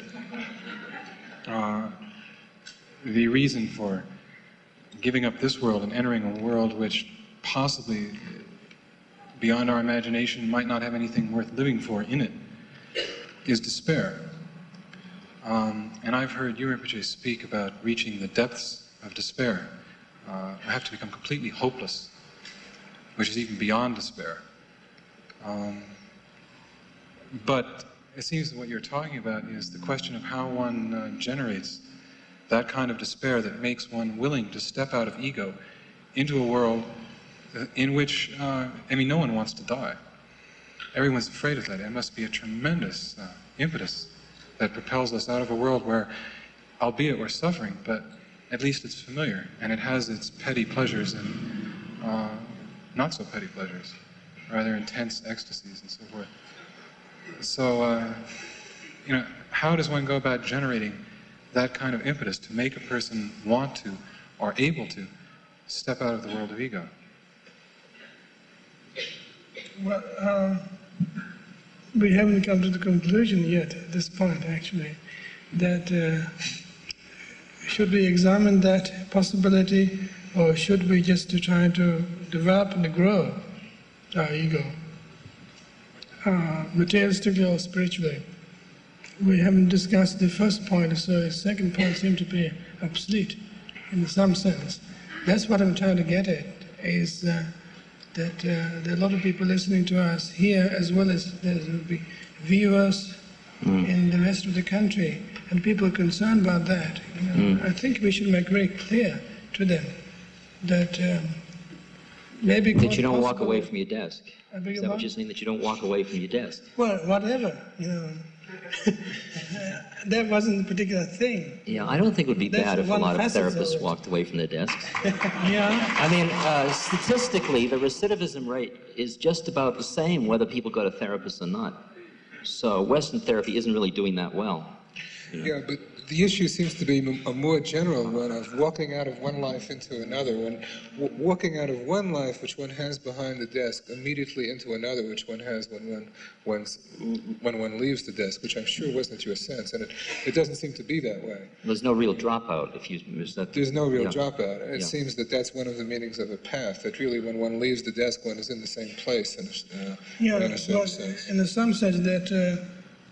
the reason for giving up this world and entering a world which possibly, beyond our imagination, might not have anything worth living for in it, is despair. And I've heard you, Rinpoche, speak about reaching the depths of despair. I have to become completely hopeless, which is even beyond despair. But it seems that what you're talking about is the question of how one generates that kind of despair that makes one willing to step out of ego into a world in which, no one wants to die. Everyone's afraid of that. It must be a tremendous impetus that propels us out of a world where, albeit we're suffering, but at least it's familiar, and it has its petty pleasures and not so petty pleasures, rather intense ecstasies and so forth. So, how does one go about generating that kind of impetus to make a person want to, or able to, step out of the world of ego?
Well, we haven't come to the conclusion yet at this point, actually, that should we examine that possibility, or should we just try to develop and grow our ego, materialistically or spiritually? We haven't discussed the first point, so the second point seems to be obsolete in some sense. That's what I'm trying to get at, is that there are a lot of people listening to us here, as well as there will be viewers in the rest of the country, and people are concerned about that. I think we should make very clear to them that maybe...
That you don't walk away from your desk.
Is
that what you're saying, that you don't walk away from your desk?
Well, whatever, That wasn't a particular thing.
Yeah, I don't think it would be bad if a lot of therapists walked away from their desks.
Yeah.
I mean, statistically, the recidivism rate is just about the same whether people go to therapists or not. So Western therapy isn't really doing that well.
Yeah, but the issue seems to be a more general one of walking out of one life into another, walking out of one life which one has behind the desk immediately into another which one has when one leaves the desk, which I'm sure wasn't your sense, and it doesn't seem to be that way.
There's no real dropout if you miss that.
There's no real dropout. It seems that that's one of the meanings of a path, that really when one leaves the desk one is in the same place in a certain sense.
In some sense that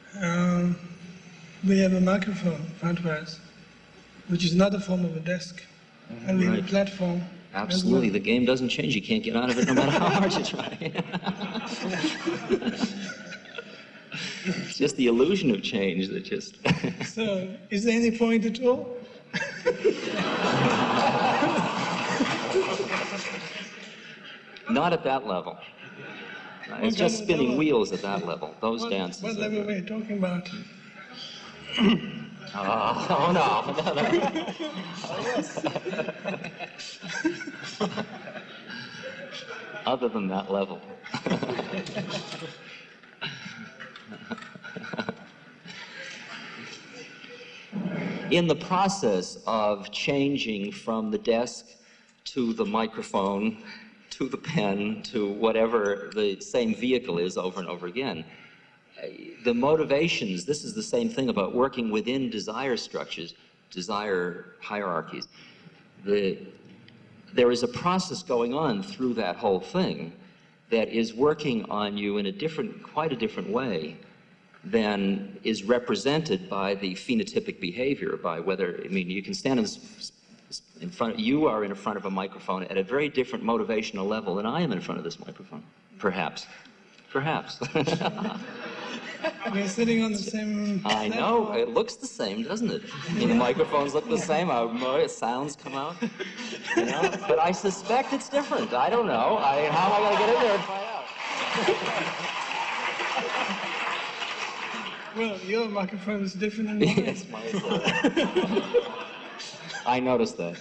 we have a microphone in front of us, which is another form of a desk, and we have a platform.
Absolutely, the game doesn't change. You can't get out of it no matter how hard you try. It's just the illusion of change that just...
So, is there any point at all?
Not at that level. It's just spinning wheels at that level. Those dances.
What level were you talking about?
Oh, no. other than that level. In the process of changing from the desk to the microphone, to the pen, to whatever the same vehicle is over and over again, the motivations, this is the same thing about working within desire structures, desire hierarchies. There is a process going on through that whole thing that is working on you in quite a different way than is represented by the phenotypic behavior, by whether, I mean, you can stand you are in front of a microphone at a very different motivational level than I am in front of this microphone. Perhaps. Perhaps.
We're sitting on the same
I know, it looks the same, doesn't it? I mean, the microphones look the same, sounds come out, you know? But I suspect it's different. I don't know. How am I going to get in there and find out?
Well, your microphone is different than mine.
Yes, mine is. I noticed that.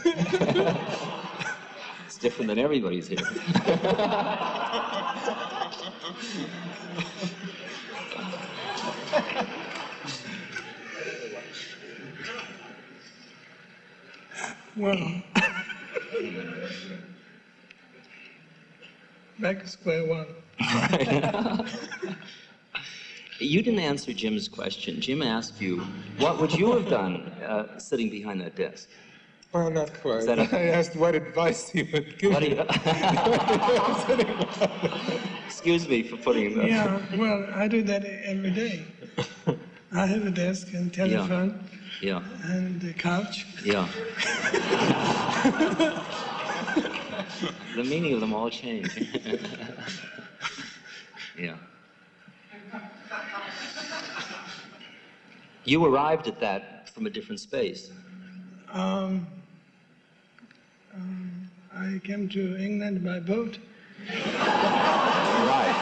It's different than everybody's here.
Well, back to square one.
You didn't answer Jim's question. Jim asked you, what would you have done sitting behind that desk?
Well, not quite. I asked what advice he would give me.
Excuse me for putting that.
Yeah, well, I do that every day. I have a desk and telephone and a couch.
Yeah. The meaning of them all change. Yeah. You arrived at that from a different space.
I came to England by boat.
Right.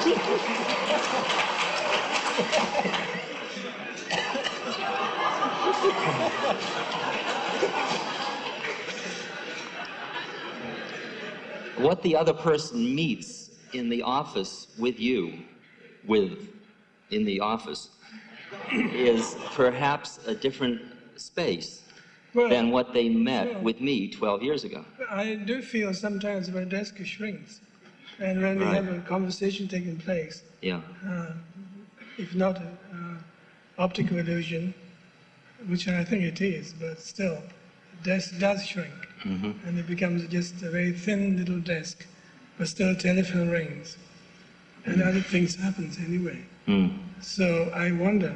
What the other person meets in the office with you, in the office, is perhaps a different space than what they met with me 12 years ago.
I do feel sometimes my desk shrinks, and when we have a conversation taking place, if not optical illusion, which I think it is, but still, the desk does shrink, and it becomes just a very thin little desk, but still telephone rings, and other things happens anyway. So I wonder.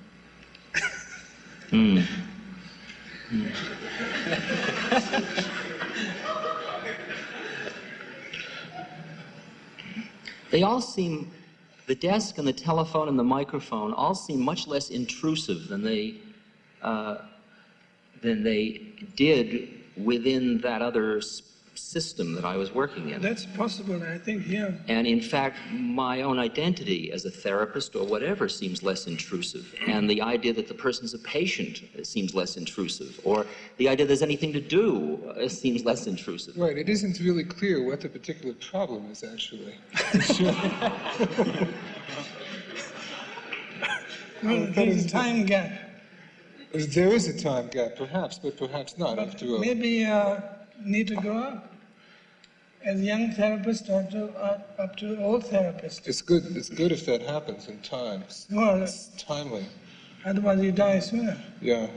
They all seem, the desk and the telephone and the microphone all seem much less intrusive than they did within that other system that I was working in.
That's possible, I think, yeah.
And in fact, my own identity as a therapist or whatever seems less intrusive. And the idea that the person's a patient seems less intrusive. Or the idea there's anything to do seems less intrusive.
Right, it isn't really clear what the particular problem is, actually.
Well, there's a time gap.
There is a time gap, perhaps, but perhaps not, after all.
Maybe need to go up as young therapists up to old therapists.
It's good if that happens in time.
Well,
it's timely.
Otherwise you die sooner.
Yeah.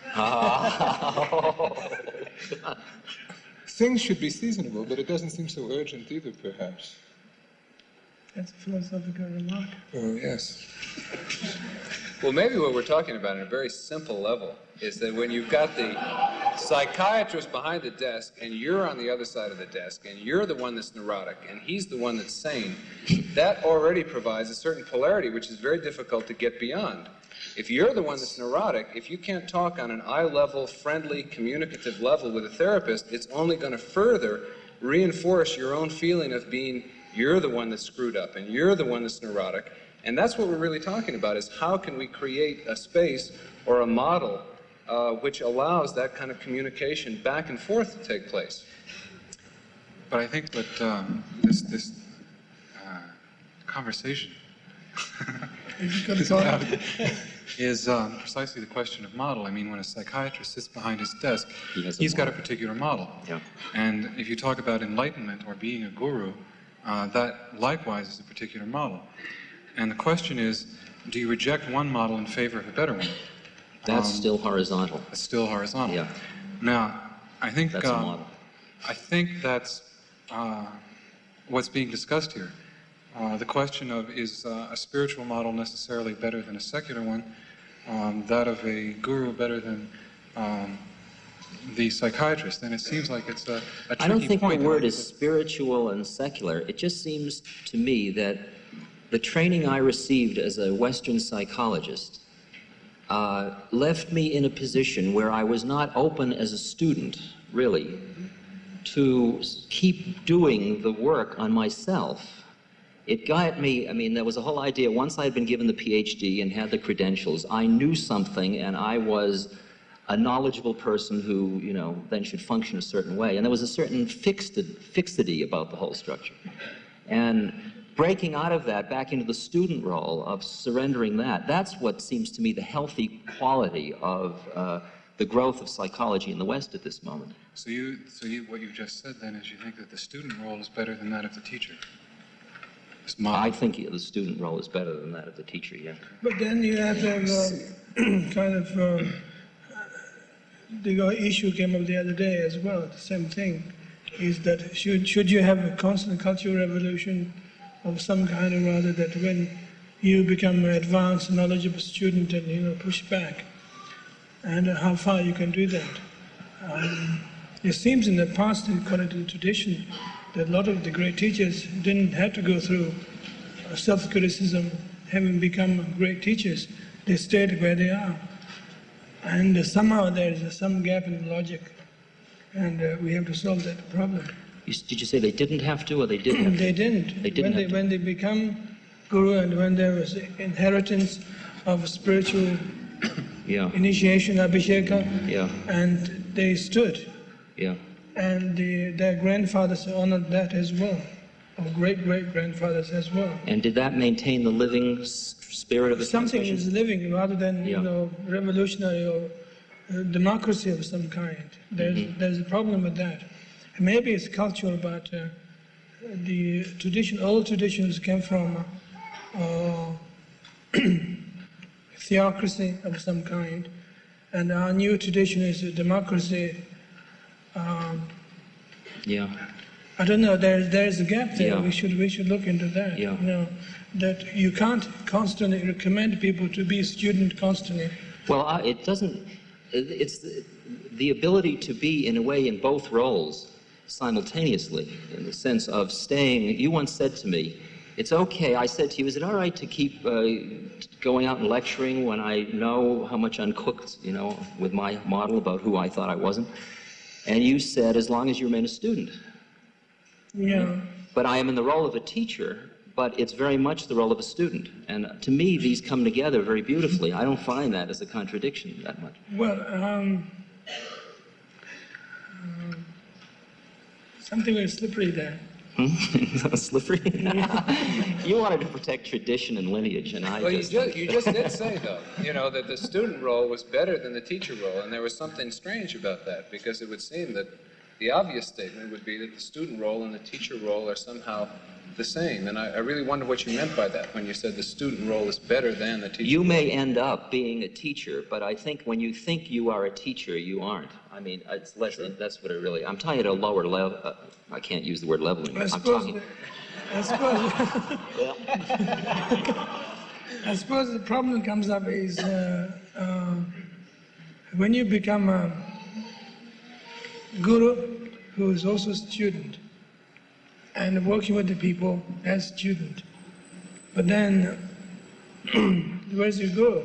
Things should be seasonable, but it doesn't seem so urgent either, perhaps.
That's a philosophical remark.
Oh, yes.
Well, maybe what we're talking about on a very simple level is that when you've got the psychiatrist behind the desk and you're on the other side of the desk and you're the one that's neurotic and he's the one that's sane, that already provides a certain polarity which is very difficult to get beyond. If you're the one that's neurotic, if you can't talk on an eye-level, friendly, communicative level with a therapist, it's only going to further reinforce your own feeling of being you're the one that's screwed up and you're the one that's neurotic. And that's what we're really talking about, is how can we create a space or a model which allows that kind of communication back and forth to take place.
But I think that this conversation is precisely the question of model. I mean, when a psychiatrist sits behind his desk, he's got a particular model.
Yeah.
And if you talk about enlightenment or being a guru, that likewise is a particular model. And the question is, do you reject one model in favor of a better one?
That's still horizontal.
It's still horizontal.
Yeah.
Now, I think
That's a model.
I think that's what's being discussed here. The question of, is a spiritual model necessarily better than a secular one? That of a guru better than the psychiatrist? And it seems like it's a tricky point.
I don't think the word is spiritual and secular. It just seems to me that the training I received as a Western psychologist left me in a position where I was not open as a student, really, to keep doing the work on myself. It got me, I mean, there was a whole idea, once I had been given the PhD and had the credentials, I knew something and I was a knowledgeable person who, you know, then should function a certain way. And there was a certain fixity about the whole structure. And breaking out of that back into the student role of surrendering that, that's what seems to me the healthy quality of the growth of psychology in the West at this moment.
So what you just said then is you think that the student role is better than that of the teacher?
I think the student role is better than that of the teacher, yeah.
But then you have to have kind of, the issue came up the other day as well, the same thing, is that should you have a constant cultural revolution of some kind or other, that when you become an advanced, knowledgeable student and, you know, push back, and how far you can do that. It seems in the past, according to the tradition, that a lot of the great teachers didn't have to go through self-criticism, having become great teachers. They stayed where they are. And somehow there is some gap in logic, and we have to solve that problem.
Did you say they didn't have to, or they did have to?
They didn't.
They didn't
when they become guru, and when there was inheritance of spiritual initiation, abhisheka, and they stood.
Yeah.
And their grandfathers honored that as well, or great-great-grandfathers as well.
And did that maintain the living spirit of the
Something
transmission?
is living rather than, you know, revolutionary or democracy of some kind. There's a problem with that. And maybe it's cultural, but the tradition, old traditions came from theocracy of some kind, and our new tradition is a democracy. I don't know. There's a gap there. We should look into that. You know, that you can't constantly recommend people to be a student constantly.
Well, it doesn't. It's the ability to be, in a way, in both roles simultaneously, in the sense of staying. You once said to me, "It's okay." I said to you, "Is it all right to keep going out and lecturing when I know how much I'm cooked, you know, with my model about who I thought I wasn't?" And you said, "As long as you remain a student."
Yeah.
But I am in the role of a teacher, but it's very much the role of a student. And to me, these come together very beautifully. I don't find that as a contradiction that much.
Well, something very slippery there.
Slippery? You wanted to protect tradition and lineage, and I
you just did say, though, you know, that the student role was better than the teacher role, and there was something strange about that, because it would seem that the obvious statement would be that the student role and the teacher role are somehow the same, and I really wonder what you meant by that when you said the student role is better than the teacher
You
role.
may end up being a teacher, but I think when you think you are a teacher, you aren't. I mean, it's less, that's what it really, I'm talking at a lower level. I can't use the word leveling.
I suppose the problem comes up is when you become a guru who is also a student and working with the people as student, but then where's you go?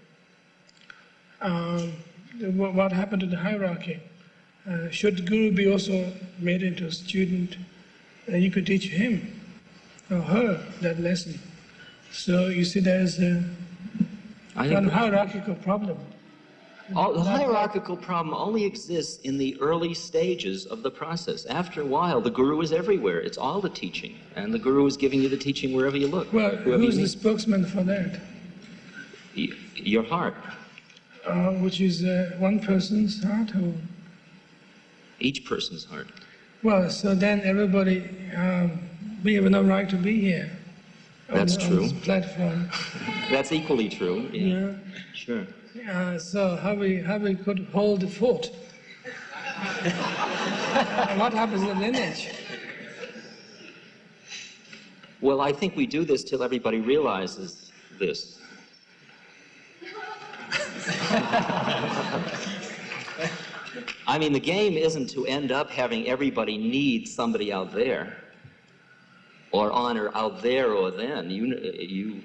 What happened to the hierarchy? Should the guru be also made into a student, and you could teach him or her that lesson? So you see, there's a kind of hierarchical problem.
The hierarchical problem only exists in the early stages of the process. After a while, the guru is everywhere. It's all the teaching, and the guru is giving you the teaching wherever you look.
Well, who's the spokesman for that?
Your heart.
Which is one person's heart? Or?
Each person's heart.
Well, so then everybody, we have no right to be here.
That's true.
On this platform.
That's equally true.
Yeah.
Sure.
So how we could hold the fort? What happens to the lineage?
Well, I think we do this till everybody realizes this. I mean, the game isn't to end up having everybody need somebody out there, or honor out there or then. You.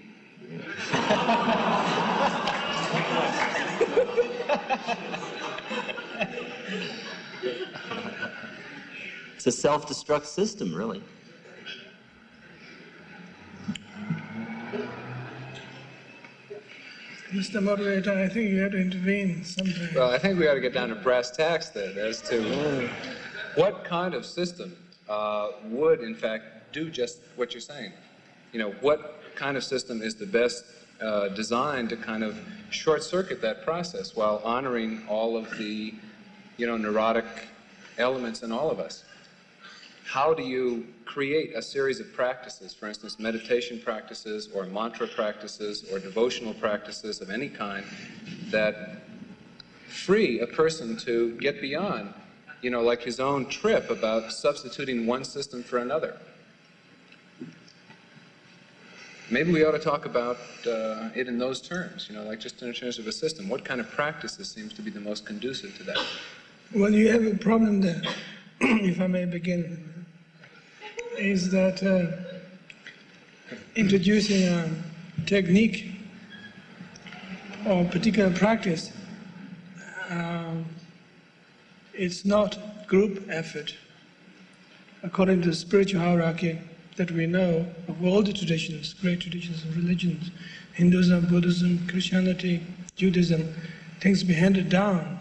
It's a self-destruct system, really.
Mr. Moderator, I think you have to intervene sometime.
Well, I think we ought to get down to brass tacks then as to what kind of system would, in fact, do just what you're saying. You know, what kind of system is the best designed to kind of short-circuit that process while honoring all of the, neurotic elements in all of us? How do you create a series of practices, for instance, meditation practices or mantra practices or devotional practices of any kind that free a person to get beyond, like his own trip about substituting one system for another? Maybe we ought to talk about it in those terms, like just in terms of a system. What kind of practices seems to be the most conducive to that?
Well, you have a problem there, if I may begin, is that introducing a technique or particular practice, it's not group effort. According to the spiritual hierarchy that we know of all the traditions, great traditions of religions, Hinduism, Buddhism, Christianity, Judaism, things to be handed down.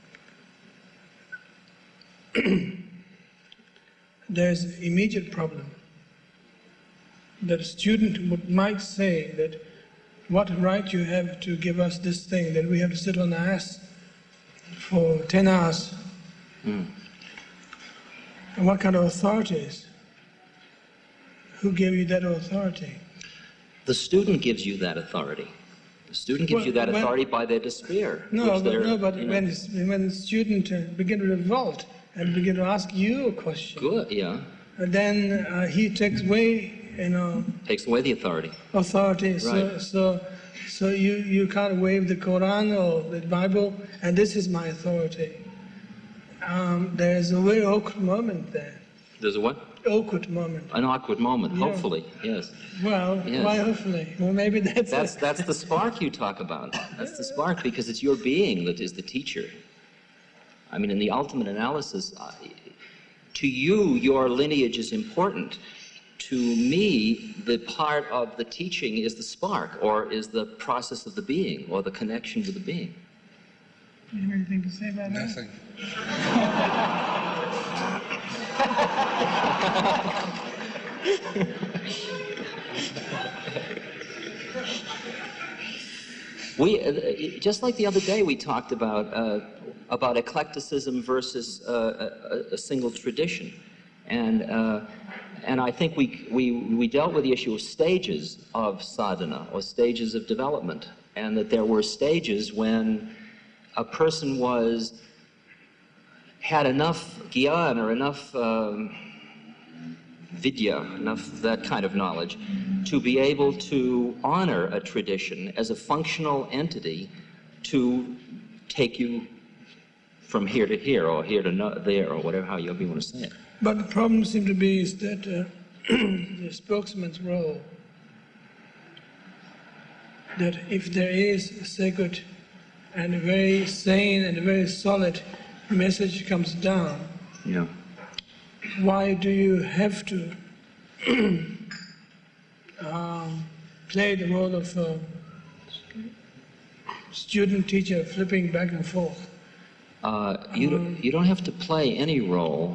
There's immediate problem that a student might say that what right you have to give us this thing that we have to sit on the ass for 10 hours? And what kind of authorities? Who gave you that authority?
The student gives you that authority. The student gives you that authority by their despair.
But when the student begin to revolt and begin to ask you a question,
good, yeah,
then he takes away,
takes away the authority.
Right. So you can't wave the Quran or the Bible, and this is my authority. There's a very awkward moment there.
There's a what?
Awkward moment.
An awkward moment,
Yeah.
Hopefully, yes.
Well,
Yes.
why hopefully? Well, maybe that's
That's the spark you talk about. That's the spark, because it's your being that is the teacher. I mean, in the ultimate analysis, to you, your lineage is important. To me, the part of the teaching is the spark, or is the process of the being, or the connection to the being.
You have anything to say about that?
Nothing.
We just like the other day, we talked about eclecticism versus a single tradition, and I think we dealt with the issue of stages of sadhana or stages of development, and that there were stages when a person had enough gyan or enough vidya, enough that kind of knowledge, to be able to honor a tradition as a functional entity to take you from here to here, or here to there, or whatever, however you want to say it.
But the problem seems to be is that the spokesman's role, that if there is a sacred and a very sane and a very solid message comes down,
Yeah.
why do you have to play the role of student-teacher flipping back and forth.
You don't have to play any role.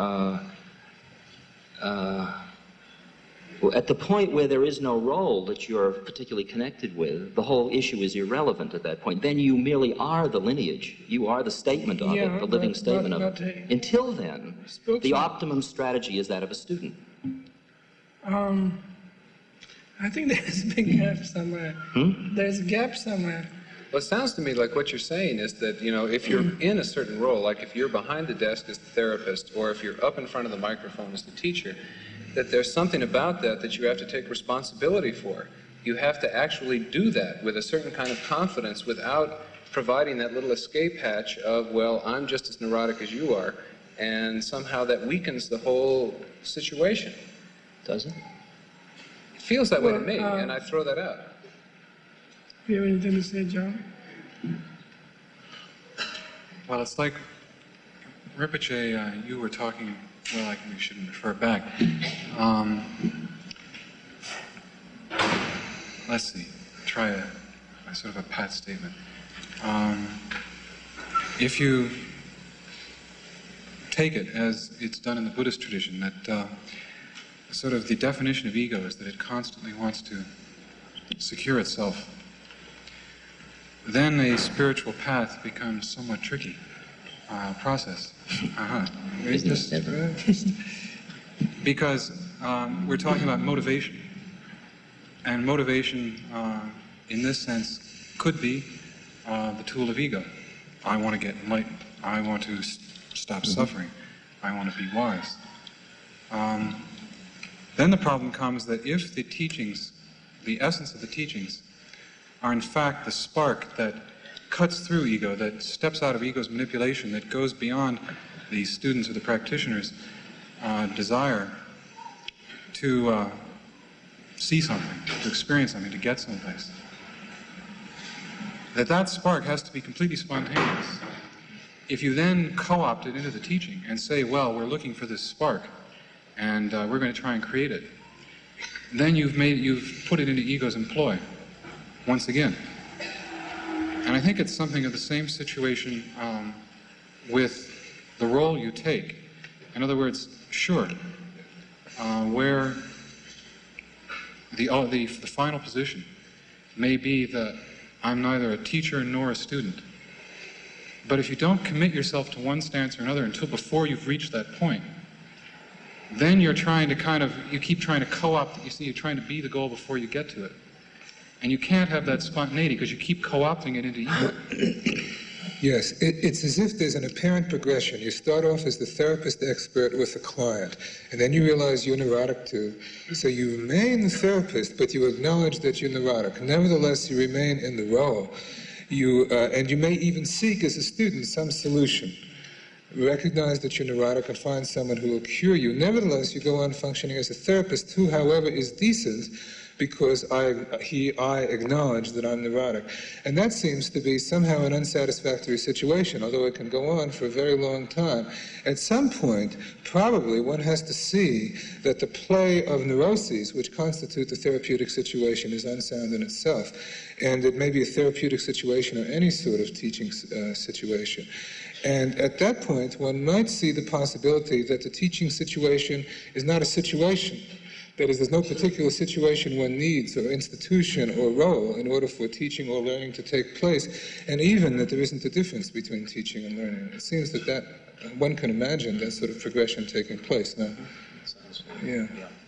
At the point where there is no role that you're particularly connected with, the whole issue is irrelevant at that point. Then you merely are the lineage. You are the statement of it, the living statement of it. Until then, the optimum strategy is that of a student.
I think there's a big gap somewhere. There's a gap somewhere.
Well, it sounds to me like what you're saying is that, you know, if you're in a certain role, like if you're behind the desk as the therapist, or if you're up in front of the microphone as the teacher, that there's something about that that you have to take responsibility for. You have to actually do that with a certain kind of confidence without providing that little escape hatch of, well, I'm just as neurotic as you are, and somehow that weakens the whole situation.
Does it?
It feels that way to me, and I throw that out.
Do you have anything to say, John?
Well, it's like Rinpoche, you were talking, well, we shouldn't refer back. Let's see, try a sort of a pat statement. If you take it as it's done in the Buddhist tradition, that sort of the definition of ego is that it constantly wants to secure itself, then a spiritual path becomes somewhat tricky process. Because we're talking about motivation. And motivation, in this sense, could be the tool of ego. I want to get enlightened. I want to stop suffering. I want to be wise. Then the problem comes that if the teachings, the essence of the teachings, are in fact the spark that cuts through ego, that steps out of ego's manipulation, that goes beyond the students or the practitioners' desire to see something, to experience something, to get someplace. That spark has to be completely spontaneous. If you then co-opt it into the teaching and say, well, we're looking for this spark, and we're going to try and create it, then you've put it into ego's employ, once again. And I think it's something of the same situation with the role you take. In other words, sure, where the final position may be that I'm neither a teacher nor a student. But if you don't commit yourself to one stance or another until before you've reached that point, then you're trying to you keep trying to co-opt, you're trying to be the goal before you get to it. And you can't have that spontaneity because you keep co-opting it into ego.
Yes, it's as if there's an apparent progression. You start off as the therapist expert with a client, and then you realize you're neurotic too. So you remain the therapist, but you acknowledge that you're neurotic. Nevertheless, you remain in the role. And you may even seek, as a student, some solution. Recognize that you're neurotic and find someone who will cure you. Nevertheless, you go on functioning as a therapist who, however, is decent, because I acknowledge that I'm neurotic. And that seems to be somehow an unsatisfactory situation, although it can go on for a very long time. At some point, probably one has to see that the play of neuroses, which constitute the therapeutic situation, is unsound in itself. And it may be a therapeutic situation or any sort of teaching situation. And at that point, one might see the possibility that the teaching situation is not a situation. That is, there's no particular situation one needs, or institution, or role in order for teaching or learning to take place, and even that there isn't a difference between teaching and learning. It seems that one can imagine that sort of progression taking place now. Yeah.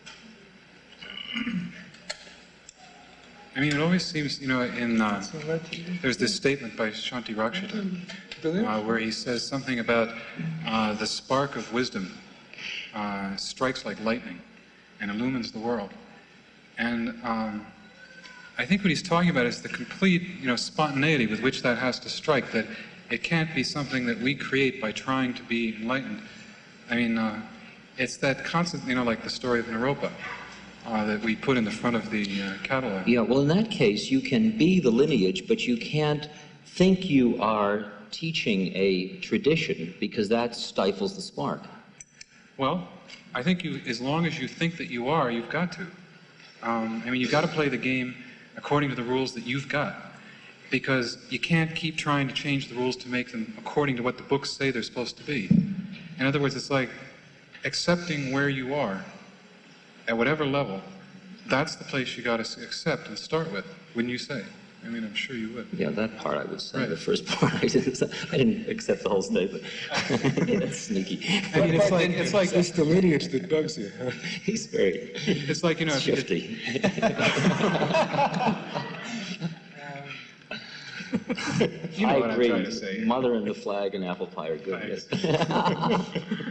I mean, it always seems, there's this statement by Shanti Rakshita, where he says something about the spark of wisdom strikes like lightning and illumines the world. And I think what he's talking about is the complete, spontaneity with which that has to strike, that it can't be something that we create by trying to be enlightened. I mean, it's that constant, like the story of Naropa that we put in the front of the catalog.
Yeah, well, in that case, you can be the lineage, but you can't think you are teaching a tradition, because that stifles the spark.
Well, I think as long as you think that you are, you've got to. You've got to play the game according to the rules that you've got. because you can't keep trying to change the rules to make them according to what the books say they're supposed to be. In other words, it's like accepting where you are at whatever level. That's the place you got to accept and start with, wouldn't you say? I mean, I'm sure you would.
Yeah, that part I would say.
Right.
The first part I didn't accept the whole statement. That's sneaky.
I mean, it's like
It's the lineage that bugs you.
He's very
it's like, you know, if you
shifty.
you know
I
what
agree.
I'm trying to say.
Mother and the flag and apple pie are good.
Right.
Yes.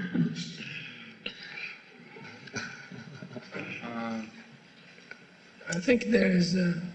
I think there is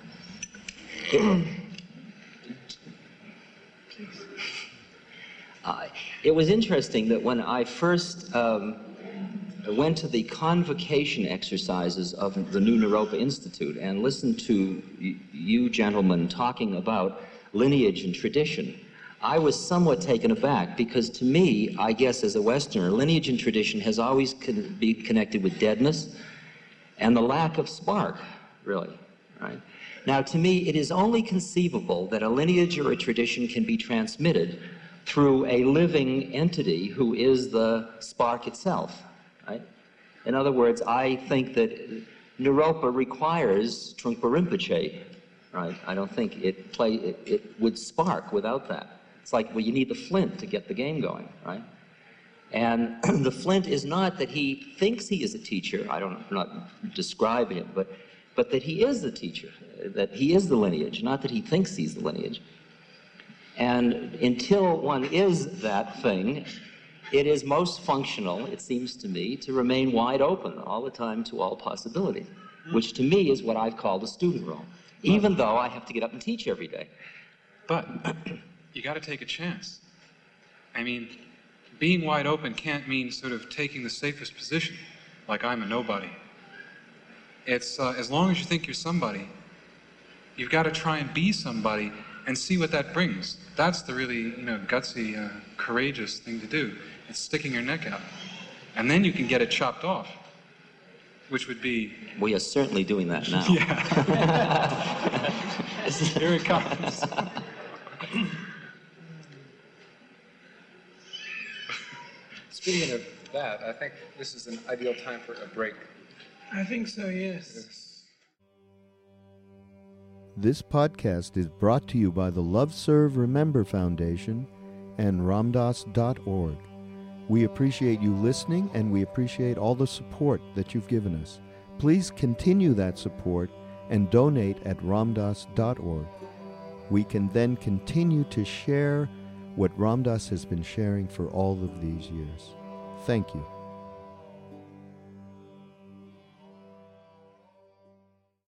It was interesting that when I first went to the convocation exercises of the New Naropa Institute and listened to you gentlemen talking about lineage and tradition, I was somewhat taken aback because to me, I guess as a Westerner, lineage and tradition has always been connected with deadness and the lack of spark, really, right? Now, to me, it is only conceivable that a lineage or a tradition can be transmitted through a living entity who is the spark itself, right? In other words, I think that Naropa requires Trungpa Rinpoche, right? I don't think it would spark without that. It's like, well, you need the flint to get the game going, right? And the flint is not that he thinks he is a teacher, I'm not describing it, but that he is the teacher, that he is the lineage, not that he thinks he's the lineage. And until one is that thing, it is most functional, it seems to me, to remain wide open all the time to all possibilities, which to me is what I've called the student role, even though I have to get up and teach every day.
But you got to take a chance. I mean, being wide open can't mean sort of taking the safest position, like I'm a nobody. It's as long as you think you're somebody, you've got to try and be somebody and see what that brings. That's the really, gutsy, courageous thing to do. It's sticking your neck out. And then you can get it chopped off, which would be...
We are certainly doing that now.
Yeah. Here it comes.
Speaking of that, I think this is an ideal time for a break.
I think so, yes.
This podcast is brought to you by the Love Serve Remember Foundation and Ramdas.org. We appreciate you listening, and we appreciate all the support that you've given us. Please continue that support and donate at Ramdas.org. We can then continue to share what Ramdas has been sharing for all of these years. Thank you.